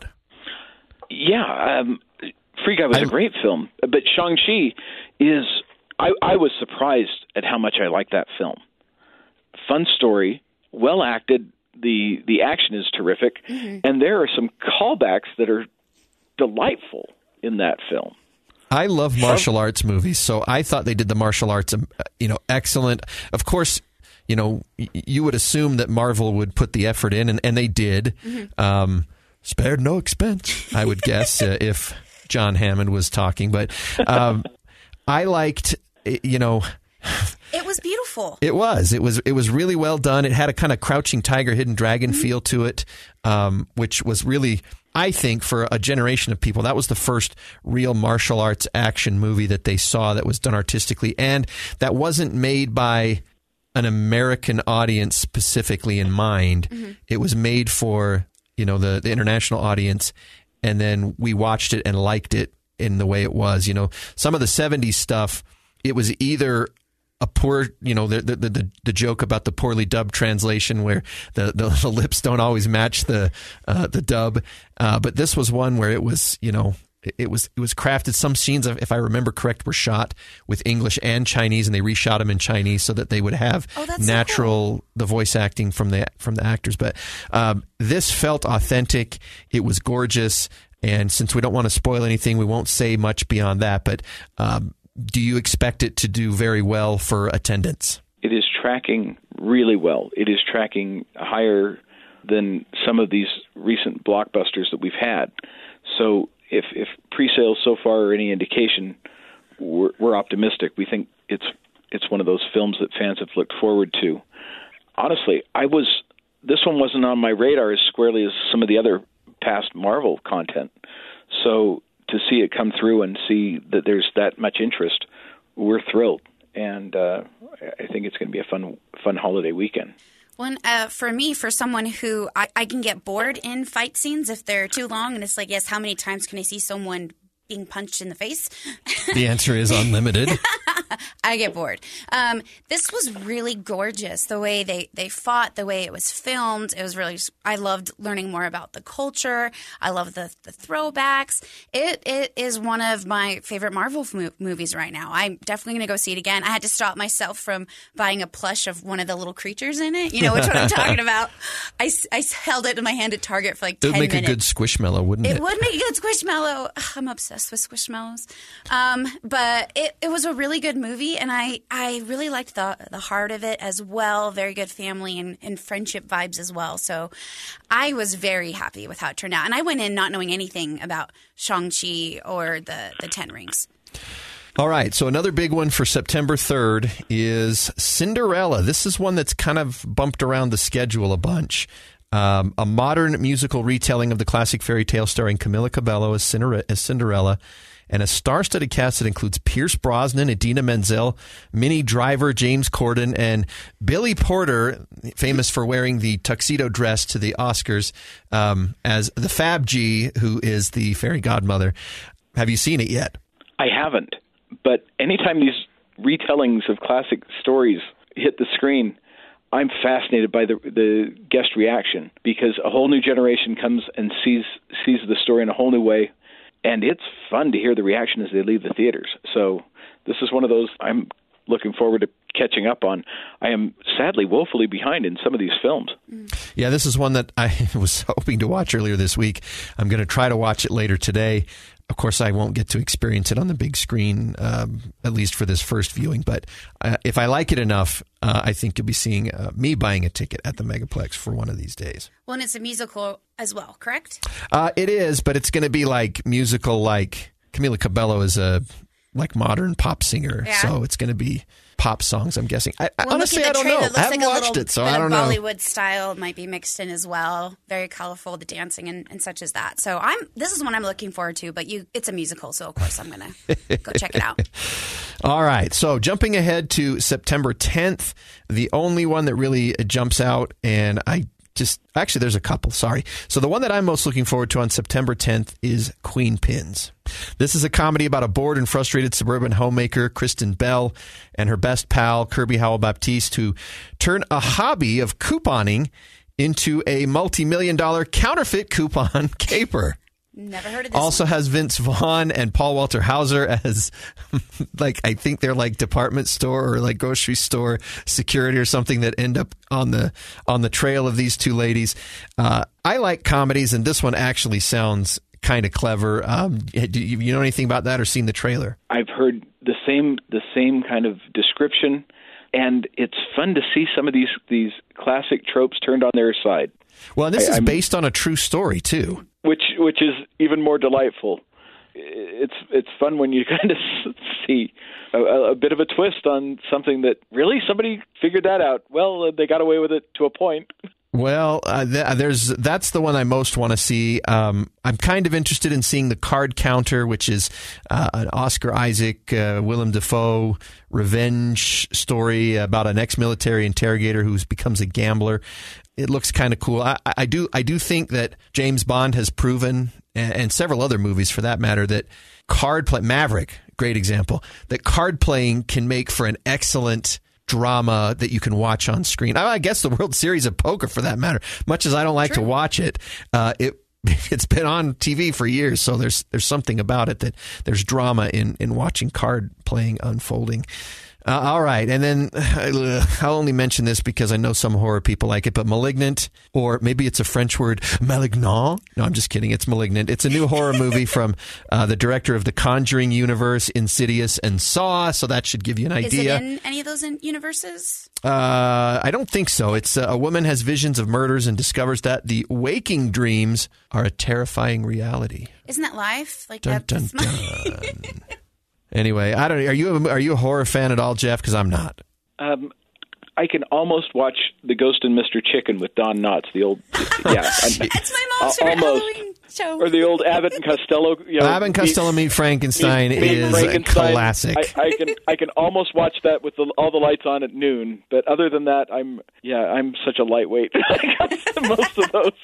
Yeah, Free Guy was a great film, but Shang-Chi is, I was surprised at how much I liked that film. Fun story, well acted, the action is terrific, and there are some callbacks that are delightful in that film. I love martial arts movies, so I thought they did the martial arts, excellent. Of course, you would assume that Marvel would put the effort in, and they did. Spared no expense, I would guess, if John Hammond was talking. But I liked, It was beautiful. It was really well done. It had a kind of Crouching Tiger, Hidden Dragon feel to it, which was really, I think, for a generation of people, that was the first real martial arts action movie that they saw that was done artistically, and that wasn't made by an American audience specifically in mind. It was made for the international audience, and then we watched it and liked it in the way it was. Some of the 70s stuff, it was either a poor, the joke about the poorly dubbed translation where the lips don't always match the dub. But this was one where it was, it was crafted. Some scenes, if I remember correct, were shot with English and Chinese, and they reshot them in Chinese so that they would have natural, the voice acting from the actors. But this felt authentic. It was gorgeous. And since we don't want to spoil anything, we won't say much beyond that. But do you expect it to do very well for attendance? It is tracking really well. It is tracking higher than some of these recent blockbusters that we've had. So if pre-sales so far are any indication, we're optimistic. We think it's one of those films that fans have looked forward to. Honestly, this one wasn't on my radar as squarely as some of the other past Marvel content. So to see it come through and see that there's that much interest, we're thrilled. And I think it's going to be a fun holiday weekend. Well, for me, for someone who I can get bored in fight scenes if they're too long, and it's like, yes, how many times can I see someone being punched in the face? The answer is unlimited. I get bored. This was really gorgeous. The way they fought, the way it was filmed. It was really, I loved learning more about the culture. I love the throwbacks. It is one of my favorite Marvel movies right now. I'm definitely going to go see it again. I had to stop myself from buying a plush of one of the little creatures in it. You know which one I'm talking about. I held it in my hand at Target for like 10 minutes. It would make a good Squishmallow, wouldn't it? It would make a good Squishmallow. I'm obsessed with Squishmallows. But it was a really good movie, and I really liked the heart of it as well. Very good family and friendship vibes as well. So I was very happy with how it turned out. And I went in not knowing anything about Shang-Chi or the Ten Rings. All right, so another big one for September 3rd is Cinderella. This is one that's kind of bumped around the schedule a bunch. A modern musical retelling of the classic fairy tale starring Camila Cabello as Cinderella, and a star-studded cast that includes Pierce Brosnan, Idina Menzel, Minnie Driver, James Corden, and Billy Porter, famous for wearing the tuxedo dress to the Oscars, as the Fab G, who is the fairy godmother. Have you seen it yet? I haven't, but anytime these retellings of classic stories hit the screen, I'm fascinated by the guest reaction, because a whole new generation comes and sees the story in a whole new way, and it's fun to hear the reaction as they leave the theaters. So this is one of those I'm looking forward to catching up on. I am sadly woefully behind in some of these films. Yeah, this is one that I was hoping to watch earlier this week. I'm going to try to watch it later today. Of course, I won't get to experience it on the big screen, at least for this first viewing. But if I like it enough, I think you'll be seeing me buying a ticket at the Megaplex for one of these days. Well, and it's a musical as well, correct? It is, but it's going to be like musical, like Camila Cabello is a modern pop singer. Yeah. So it's going to be pop songs, I'm guessing. Honestly, I don't know. It looks I haven't like a watched little it, so bit I don't of know. Bollywood style might be mixed in as well. Very colorful, the dancing and such as that. So this is one I'm looking forward to, but it's a musical, so of course I'm going to go check it out. All right. So jumping ahead to September 10th, the only one that really jumps out, and actually, there's a couple, sorry. So the one that I'm most looking forward to on September 10th is Queen Pins. This is a comedy about a bored and frustrated suburban homemaker, Kristen Bell, and her best pal, Kirby Howell-Baptiste, who turn a hobby of couponing into a multi-million-dollar counterfeit coupon caper. Never heard of this. Also has Vince Vaughn and Paul Walter Hauser as, I think they're like department store or like grocery store security or something that end up on the trail of these two ladies. I like comedies, and this one actually sounds kind of clever. Do you know anything about that or seen the trailer? I've heard the same kind of description, and it's fun to see some of these classic tropes turned on their side. Well, this is based on a true story too, which is even more delightful. It's fun when you kind of see a bit of a twist on something that really somebody figured that out. Well, they got away with it to a point. Well, that's the one I most want to see. I'm kind of interested in seeing The Card Counter, which is an Oscar Isaac, Willem Dafoe revenge story about an ex-military interrogator who becomes a gambler. It looks kind of cool. I do think that James Bond has proven, and several other movies for that matter, that Maverick, great example, that card playing can make for an excellent drama that you can watch on screen. I guess the World Series of Poker, for that matter, much as I don't like to watch it, it's been on TV for years, so there's something about it that there's drama in watching card playing unfolding. All right, and then I'll only mention this because I know some horror people like it, but Malignant, or maybe it's a French word, Malignant. No, I'm just kidding. It's Malignant. It's a new horror movie from the director of The Conjuring universe, Insidious, and Saw, so that should give you an idea. Is it in any of those universes? I don't think so. It's a woman has visions of murders and discovers that the waking dreams are a terrifying reality. Isn't that life? Like dun, dun, dun. Anyway, I don't. Are you a horror fan at all, Jeff? Because I'm not. I can almost watch The Ghost and Mr. Chicken with Don Knotts, the old. Yeah, it's my mom's favorite Halloween show. Or the old Abbott and Costello. Abbott and Costello Meet Frankenstein is a classic. I can almost watch that with all the lights on at noon. But other than that, I'm such a lightweight. Most of those.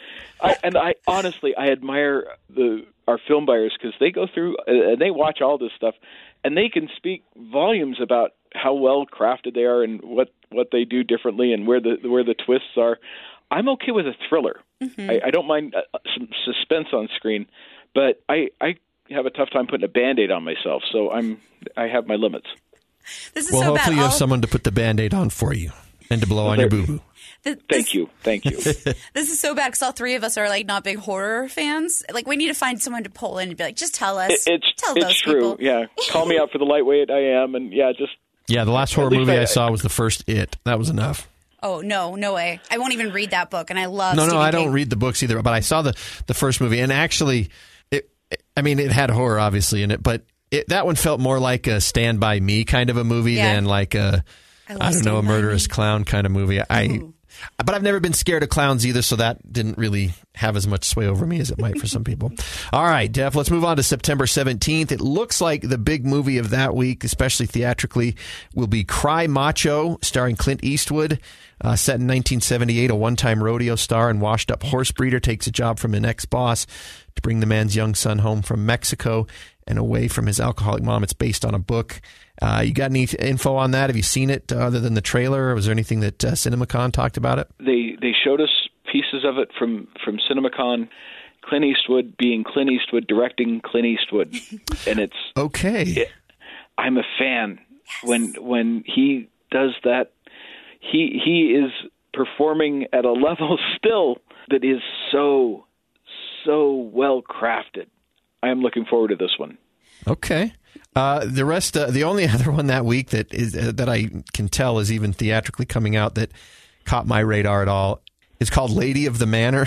I honestly admire our film buyers because they go through and they watch all this stuff, and they can speak volumes about how well crafted they are and what they do differently and where the twists are. I'm okay with a thriller. Mm-hmm. I don't mind some suspense on screen, but I have a tough time putting a Band-Aid on myself, so I have my limits. This is well, so hopefully bad. you have someone to put the Band-Aid on for you and to blow on your boo-boo. Thank you. This is so bad because all three of us are like not big horror fans. Like we need to find someone to pull in and be like, just tell us. Tell those true. People. Yeah, call me out for the lightweight I am, and the last horror movie I saw was the first It. That was enough. Oh no way! I won't even read that book, and I love. No, Stephen I King. don't read the books either. But I saw the first movie, and actually, it had horror obviously in it, but that one felt more like a Stand By Me kind of a movie than like a a murderous clown kind of movie. But I've never been scared of clowns either, so that didn't really have as much sway over me as it might for some people. All right, Jeff, let's move on to September 17th. It looks like the big movie of that week, especially theatrically, will be Cry Macho, starring Clint Eastwood. Set in 1978, a one-time rodeo star and washed-up horse breeder takes a job from an ex-boss to bring the man's young son home from Mexico and away from his alcoholic mom. It's based on a book. You got any info on that? Have you seen it other than the trailer? Or was there anything that CinemaCon talked about it? They showed us pieces of it from CinemaCon. Clint Eastwood being Clint Eastwood, directing Clint Eastwood. And it's... Okay. I'm a fan. Yes. When he does that. He is performing at a level still that is so well crafted. I am looking forward to this one. Okay. The rest, the only other one that week that I can tell is even theatrically coming out that caught my radar at all is called Lady of the Manor.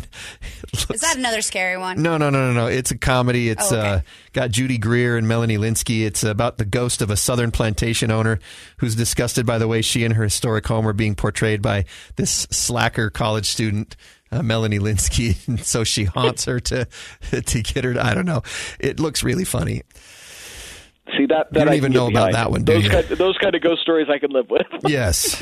Is that another scary one? No. It's a comedy. It's got Judy Greer and Melanie Linsky. It's about the ghost of a southern plantation owner who's disgusted by the way she and her historic home are being portrayed by this slacker college student, Melanie Linsky. And so she haunts her to get her to, I don't know. It looks really funny. See, that you don't even know about that one, do you? Those kind of ghost stories I can live with. Yes.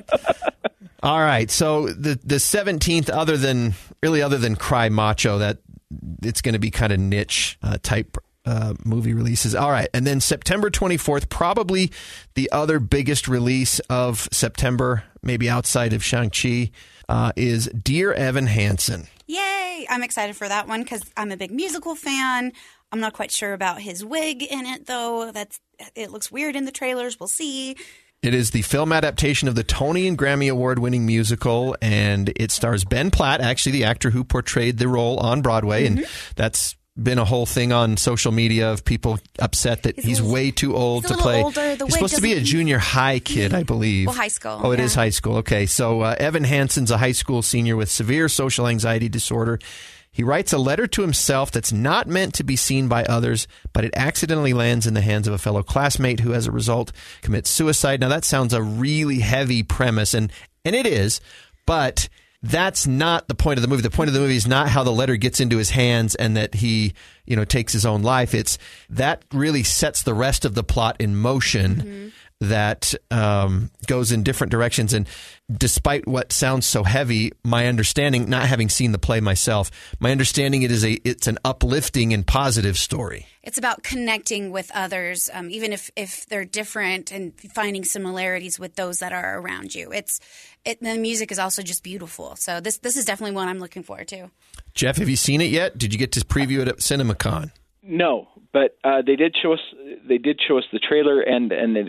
All right. So the 17th, other than Cry Macho, that it's going to be kind of niche type movie releases. All right. And then September 24th, probably the other biggest release of September, maybe outside of Shang-Chi, is Dear Evan Hansen. Yay! I'm excited for that one because I'm a big musical fan. I'm not quite sure about his wig in it, though. It looks weird in the trailers. We'll see. It is the film adaptation of the Tony and Grammy Award-winning musical, and it stars Ben Platt, actually the actor who portrayed the role on Broadway, and that's been a whole thing on social media of people upset that he's way too old to play. Older. He's supposed to be a junior high kid, I believe. Well, high school. Oh, it is high school. Okay, so Evan Hansen's a high school senior with severe social anxiety disorder. He writes a letter to himself that's not meant to be seen by others, but it accidentally lands in the hands of a fellow classmate who, as a result, commits suicide. Now, that sounds a really heavy premise, and it is, but that's not the point of the movie. The point of the movie is not how the letter gets into his hands and that he, takes his own life. It's that really sets the rest of the plot in motion. That goes in different directions. And despite what sounds so heavy, my understanding, not having seen the play myself, my understanding it's an uplifting and positive story. It's about connecting with others, even if they're different, and finding similarities with those that are around you. The music is also just beautiful. So this is definitely one I'm looking forward to. Jeff, have you seen it yet? Did you get to preview it at CinemaCon? No, but they did show us the trailer and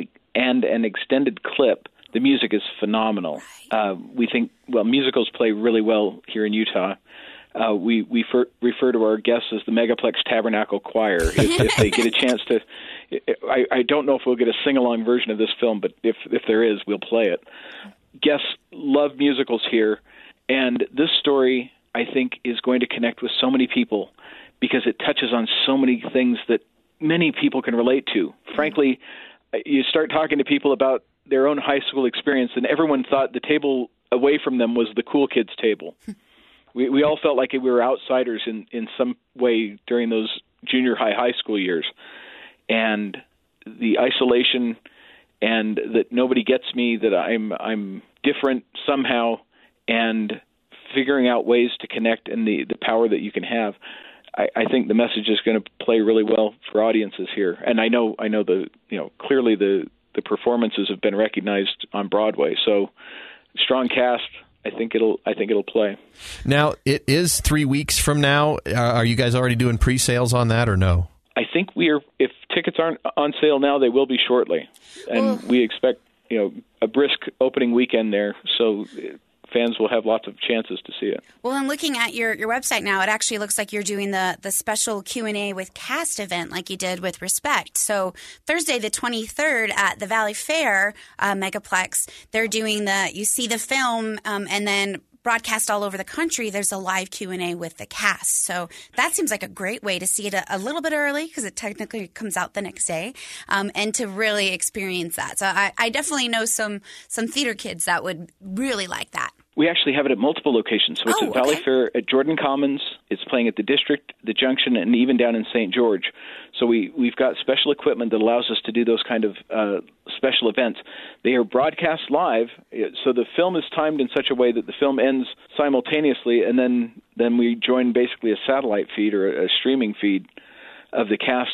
an extended clip. The music is phenomenal. We think, musicals play really well here in Utah. We refer to our guests as the Megaplex Tabernacle Choir. If they get a chance to, I don't know if we'll get a sing-along version of this film, but if there is, we'll play it. Guests love musicals here, and this story, I think, is going to connect with so many people because it touches on so many things that many people can relate to. Frankly, you start talking to people about their own high school experience, and everyone thought the table away from them was the cool kids' table. We all felt like we were outsiders in some way during those junior high school years. And the isolation and that nobody gets me, that I'm different somehow, and figuring out ways to connect and the power that you can have. I think the message is going to play really well for audiences here. And I know clearly the performances have been recognized on Broadway. So strong cast. I think it'll play. Now, it is 3 weeks from now. Are you guys already doing pre-sales on that or no? I think if tickets aren't on sale now, they will be shortly. And we expect, a brisk opening weekend there. So fans will have lots of chances to see it. Well, and looking at your website now, it actually looks like you're doing the special Q&A with cast event like you did with Respect. So Thursday the 23rd at the Valley Fair Megaplex, they're doing you see the film and then broadcast all over the country, there's a live Q&A with the cast. So that seems like a great way to see it a little bit early because it technically comes out the next day, and to really experience that. So I definitely know some theater kids that would really like that. We actually have it at multiple locations. So it's at Valley Fair at Jordan Commons. It's playing at the District, the Junction, and even down in St. George. So we've got special equipment that allows us to do those kind of special events. They are broadcast live, so the film is timed in such a way that the film ends simultaneously, and then we join basically a satellite feed or a streaming feed of the cast,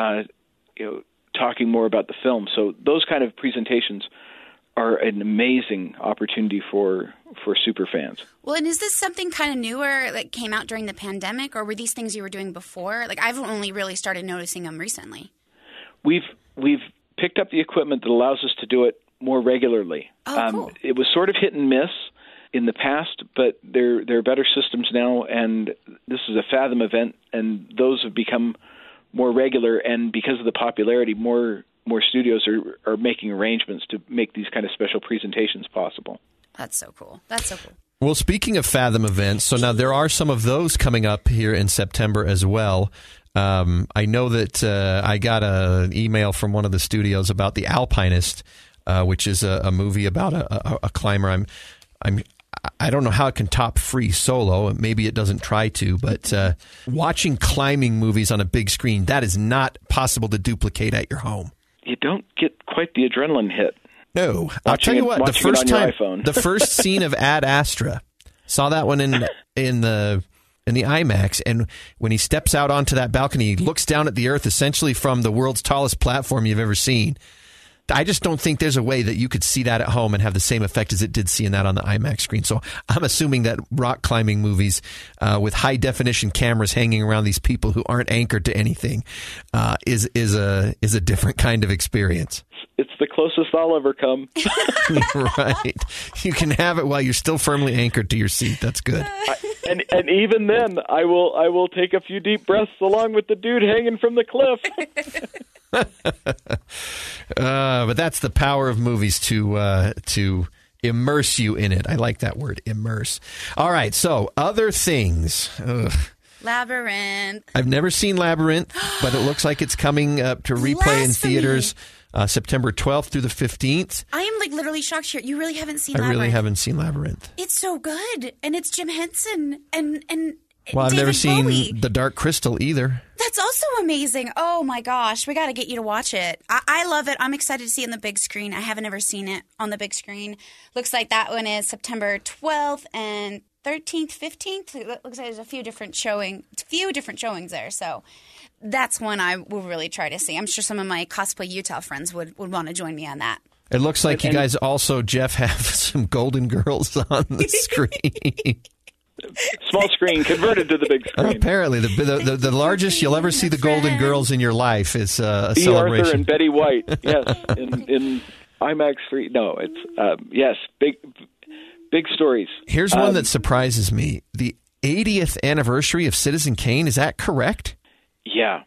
talking more about the film. So those kind of presentations are an amazing opportunity for super fans. Well, and is this something kind of newer that came out during the pandemic, or were these things you were doing before? Like, I've only really started noticing them recently. We've picked up the equipment that allows us to do it more regularly. Oh, cool. It was sort of hit and miss in the past, but there are better systems now, and this is a Fathom event, and those have become more regular, and because of the popularity, more studios are making arrangements to make these kind of special presentations possible. That's so cool. That's so cool. Well, speaking of Fathom events, so now there are some of those coming up here in September as well. I know that I got an email from one of the studios about The Alpinist, which is a movie about a climber. I don't know how it can top Free Solo. Maybe it doesn't try to, but watching climbing movies on a big screen, that is not possible to duplicate at your home. You don't get quite the adrenaline hit. No, I'll tell you what. The first scene of Ad Astra, saw that one in the IMAX, and when he steps out onto that balcony, he looks down at the Earth essentially from the world's tallest platform you've ever seen. I just don't think there's a way that you could see that at home and have the same effect as it did seeing that on the IMAX screen. So I'm assuming that rock climbing movies with high definition cameras hanging around these people who aren't anchored to anything is a different kind of experience. It's the closest I'll ever come. Right. You can have it while you're still firmly anchored to your seat. That's good. And even then, I will take a few deep breaths along with the dude hanging from the cliff. But that's the power of movies to immerse you in it. I like that word, immerse. All right, so other things. Labyrinth. I've never seen Labyrinth, but it looks like it's coming up to replay in theaters September 12th through the 15th. I am literally shocked here. You really haven't seen Labyrinth? I really haven't seen Labyrinth. It's so good, and it's Jim Henson and well, I've David never seen Bowie. The Dark Crystal either. That's also amazing. Oh my gosh, we got to get you to watch it. I love it. I'm excited to see it on the big screen. I haven't ever seen it on the big screen. Looks like that one is September 12th and 13th, 15th. It looks like there's a few different showings there. So that's one I will really try to see. I'm sure some of my Cosplay Utah friends would want to join me on that. It looks like you guys also, Jeff, have some Golden Girls on the screen. Small screen converted to the big screen. Apparently, the largest you'll ever see the Golden Girls in your life is a B. celebration. Arthur and Betty White, yes, in IMAX 3. No, it's yes, big stories. Here's one that surprises me: the 80th anniversary of Citizen Kane. Is that correct? Yeah,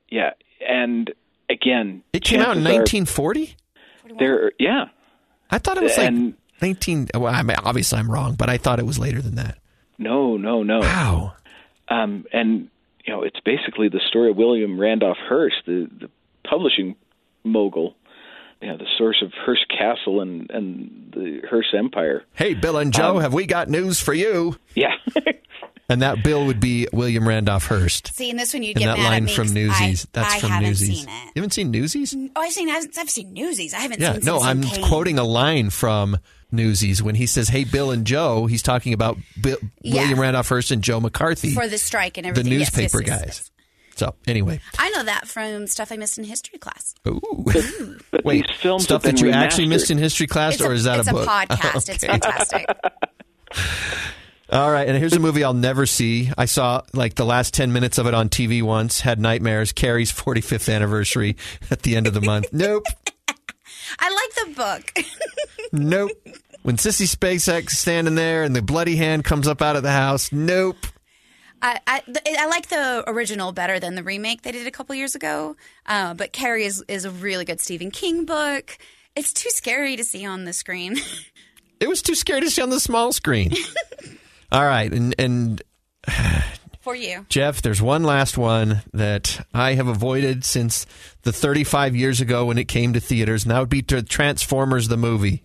and again, it came out in 1940. Yeah, I thought it was like 19. Well, I mean, obviously I'm wrong, but I thought it was later than that. No. Wow. And it's basically the story of William Randolph Hearst, the publishing mogul, the source of Hearst Castle and the Hearst Empire. Hey, Bill and Joe, have we got news for you? Yeah. And that Bill would be William Randolph Hearst. See, and this one you'd and get that mad line at me from Newsies. That's from haven't Newsies. Seen it. You haven't seen Newsies? Oh, I've seen Newsies. I haven't seen Citizen I'm Kane. quoting a line from Newsies when he says, "Hey, Bill and Joe." He's talking about William Randolph Hearst and Joe McCarthy for the strike and everything. The newspaper guys. Yes. So anyway, I know that from stuff I missed in history class. Ooh. But Wait, these films stuff have been that you remastered. actually missed in history class, or is that it's a book? It's a podcast. Okay. It's fantastic. All right, and here's a movie I'll never see. I saw like the last 10 minutes of it on TV once. Had nightmares. Carrie's 45th anniversary at the end of the month. Nope. I like the book. Nope. When Sissy Spacek's standing there and the bloody hand comes up out of the house. Nope. I like the original better than the remake they did a couple years ago. But Carrie is a really good Stephen King book. It's too scary to see on the screen. It was too scary to see on the small screen. All right, and for you, Jeff, there's one last one that I have avoided since the 35 years ago when it came to theaters, and that would be Transformers the movie.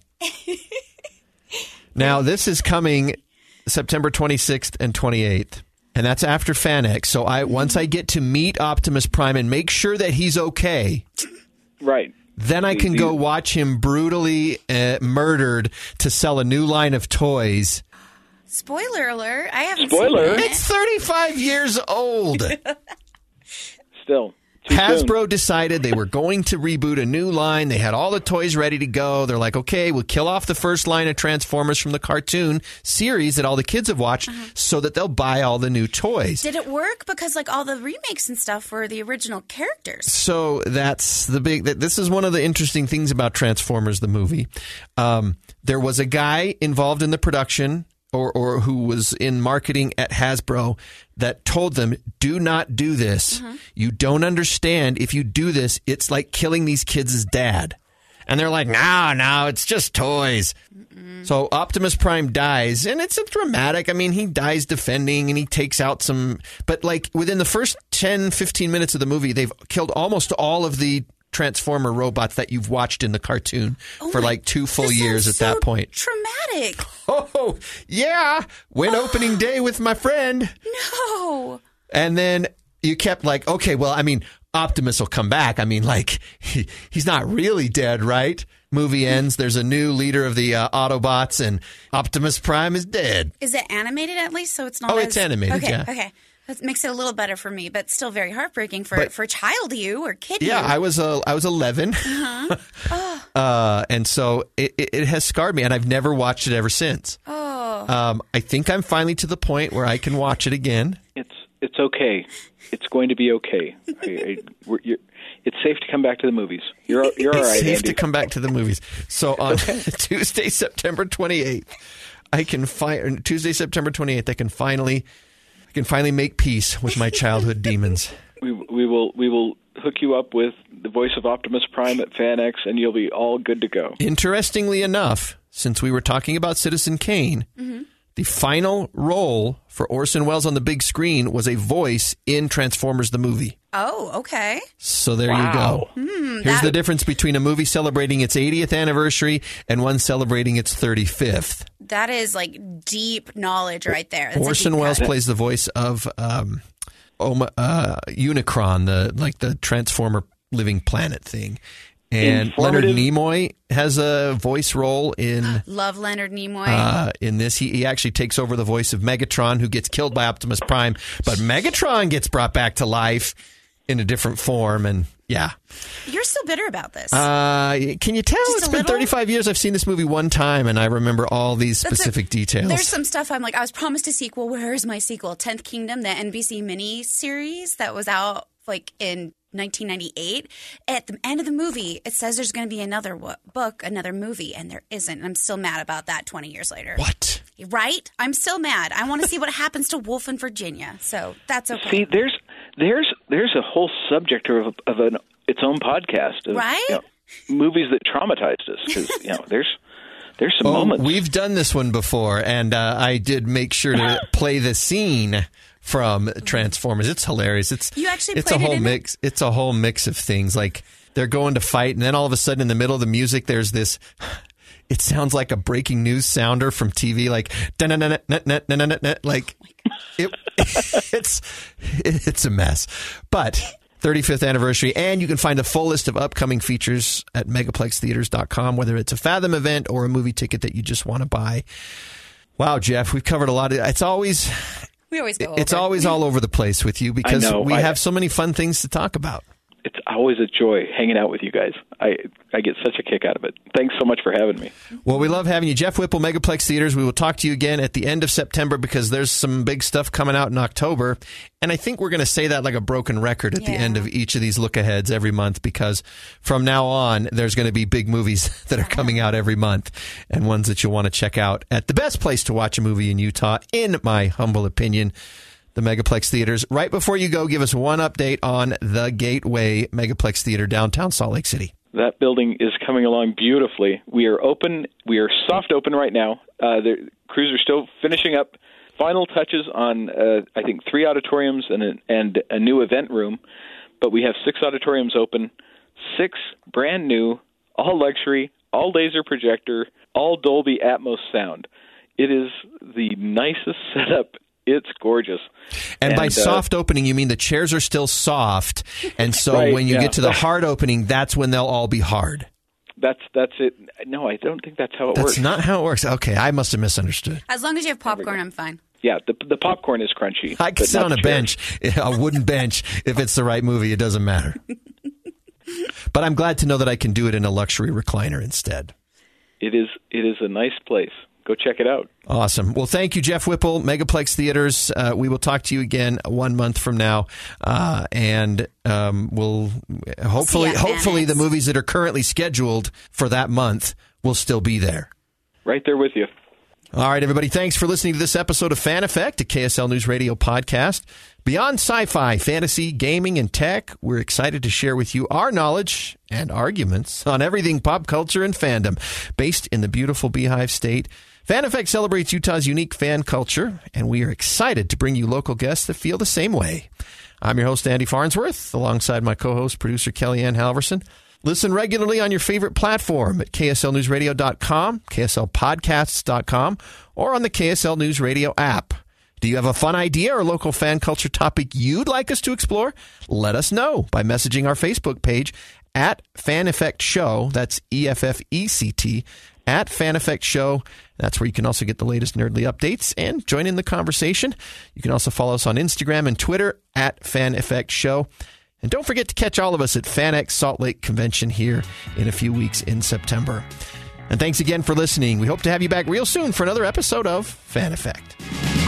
Now, this is coming September 26th and 28th, and that's after FanX. So once I get to meet Optimus Prime and make sure that he's okay, right, then I can go watch him brutally murdered to sell a new line of toys. Spoiler alert! I haven't Spoiler. seen it. It's 35 years old. Still, Hasbro decided they were going to reboot a new line. They had all the toys ready to go. They're like, okay, we'll kill off the first line of Transformers from the cartoon series that all the kids have watched so that they'll buy all the new toys. Did it work? Because like all the remakes and stuff were the original characters. So that's the big... This is one of the interesting things about Transformers, the movie. There was a guy involved in the production or who was in marketing at Hasbro that told them, do not do this. You don't understand. If you do this, it's like killing these kids' dad. And they're like, no, it's just toys. So Optimus Prime dies, and it's a dramatic. I mean, he dies defending, and he takes out some... But like within the first 10, 15 minutes of the movie, they've killed almost all of the Transformer robots that you've watched in the cartoon for like 2 full years at that point. Traumatic. Oh, yeah. Went opening day with my friend. No. And then you kept like, okay, well, I mean, Optimus will come back. I mean, like, he's not really dead, right? Movie ends. There's a new leader of the Autobots, and Optimus Prime is dead. Is it animated at least? So it's not. Oh, it's animated, okay, yeah. Okay. That makes it a little better for me, but still very heartbreaking for child you or kid you. Yeah, I was 11. And so it has scarred me, and I've never watched it ever since. I think I'm finally to the point where I can watch it again. It's okay. It's going to be okay. It's safe to come back to the movies. You're all right, It's safe Andy. to come back to the movies. So on Tuesday, September 28th, I can finally make peace with my childhood demons. We will hook you up with the voice of Optimus Prime at FanX, and you'll be all good to go. Interestingly enough, since we were talking about Citizen Kane, the final role for Orson Welles on the big screen was a voice in Transformers the movie. Oh, okay. So there you go. Here's the difference between a movie celebrating its 80th anniversary and one celebrating its 35th. That is like deep knowledge right there. That's Orson Welles plays the voice of Unicron, the Transformer living planet thing. And Leonard Nimoy has a voice role in... Love Leonard Nimoy. In this, he actually takes over the voice of Megatron, who gets killed by Optimus Prime. But Megatron gets brought back to life in a different form, and yeah. You're still bitter about this. Can you tell? It's been 35 years. I've seen this movie one time, and I remember all these specific details. There's some stuff I'm like, I was promised a sequel. Where is my sequel? 10th Kingdom, the NBC mini-series that was out like in 1998. At the end of the movie, it says there's going to be another book, another movie, and there isn't. I'm still mad about that 20 years later. What? Right? I'm still mad. I want to see what happens to Wolf in Virginia. So that's okay. See, there's a whole subject of its own podcast. Of, right? Movies that traumatized us. Because, there's some moments. We've done this one before, and I did make sure to play the scene from Transformers. It's hilarious. You actually it's a whole mix. It's a whole mix of things. Like they're going to fight, and then all of a sudden, in the middle of the music, there's this. It sounds like a breaking news sounder from TV, like like it's a mess. But 35th anniversary, and you can find a full list of upcoming features at megaplextheaters.com, whether it's a Fathom event or a movie ticket that you just want to buy. Wow, Jeff, we've covered a lot of. We always go. It's always all over the place with you because we have so many fun things to talk about. It's always a joy hanging out with you guys. I get such a kick out of it. Thanks so much for having me. Well, we love having you. Jeff Whipple, Megaplex Theaters. We will talk to you again at the end of September because there's some big stuff coming out in October. And I think we're going to say that like a broken record at the end of each of these look-aheads every month because from now on, there's going to be big movies that are coming out every month and ones that you'll want to check out at the best place to watch a movie in Utah, in my humble opinion, the Megaplex Theaters. Right before you go, give us one update on the Gateway Megaplex Theater, downtown Salt Lake City. That building is coming along beautifully. We are open. We are soft open right now. The crews are still finishing up final touches on, I think, 3 auditoriums and a new event room. But we have 6 auditoriums open, 6 brand new, all luxury, all laser projector, all Dolby Atmos sound. It is the nicest setup. It's gorgeous. And by soft opening, you mean the chairs are still soft, and so when you get to the hard opening, that's when they'll all be hard. That's it. No, I don't think that's how it works. That's not how it works. Okay, I must have misunderstood. As long as you have popcorn, I'm fine. Yeah, the popcorn is crunchy. I could sit on a bench, a wooden bench, if it's the right movie. It doesn't matter. But I'm glad to know that I can do it in a luxury recliner instead. It is a nice place. Go check it out. Awesome. Well, thank you, Jeff Whipple, Megaplex Theaters. We will talk to you again 1 month from now, and we'll hopefully the movies that are currently scheduled for that month will still be there. Right there with you. All right, everybody. Thanks for listening to this episode of Fan Effect, a KSL News Radio podcast. Beyond sci-fi, fantasy, gaming, and tech, we're excited to share with you our knowledge and arguments on everything pop culture and fandom, based in the beautiful Beehive State. Fan Effect celebrates Utah's unique fan culture, and we are excited to bring you local guests that feel the same way. I'm your host, Andy Farnsworth, alongside my co-host, producer Kellyanne Halverson. Listen regularly on your favorite platform at kslnewsradio.com, kslpodcasts.com, or on the KSL News Radio app. Do you have a fun idea or local fan culture topic you'd like us to explore? Let us know by messaging our Facebook page at Fan Effect Show. That's EFFECT, at Fan Effect Show. That's where you can also get the latest nerdly updates and join in the conversation. You can also follow us on Instagram and Twitter at Fan Effect Show. And don't forget to catch all of us at FanX Salt Lake Convention here in a few weeks in September. And thanks again for listening. We hope to have you back real soon for another episode of Fan Effect.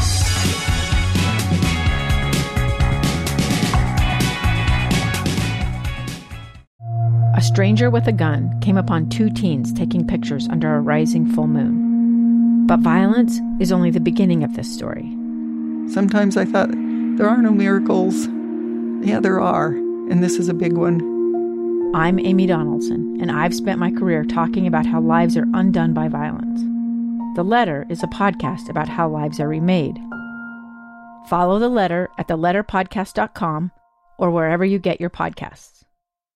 A stranger with a gun came upon 2 teens taking pictures under a rising full moon. But violence is only the beginning of this story. Sometimes I thought, there are no miracles. Yeah, there are. And this is a big one. I'm Amy Donaldson, and I've spent my career talking about how lives are undone by violence. The Letter is a podcast about how lives are remade. Follow The Letter at theletterpodcast.com or wherever you get your podcasts.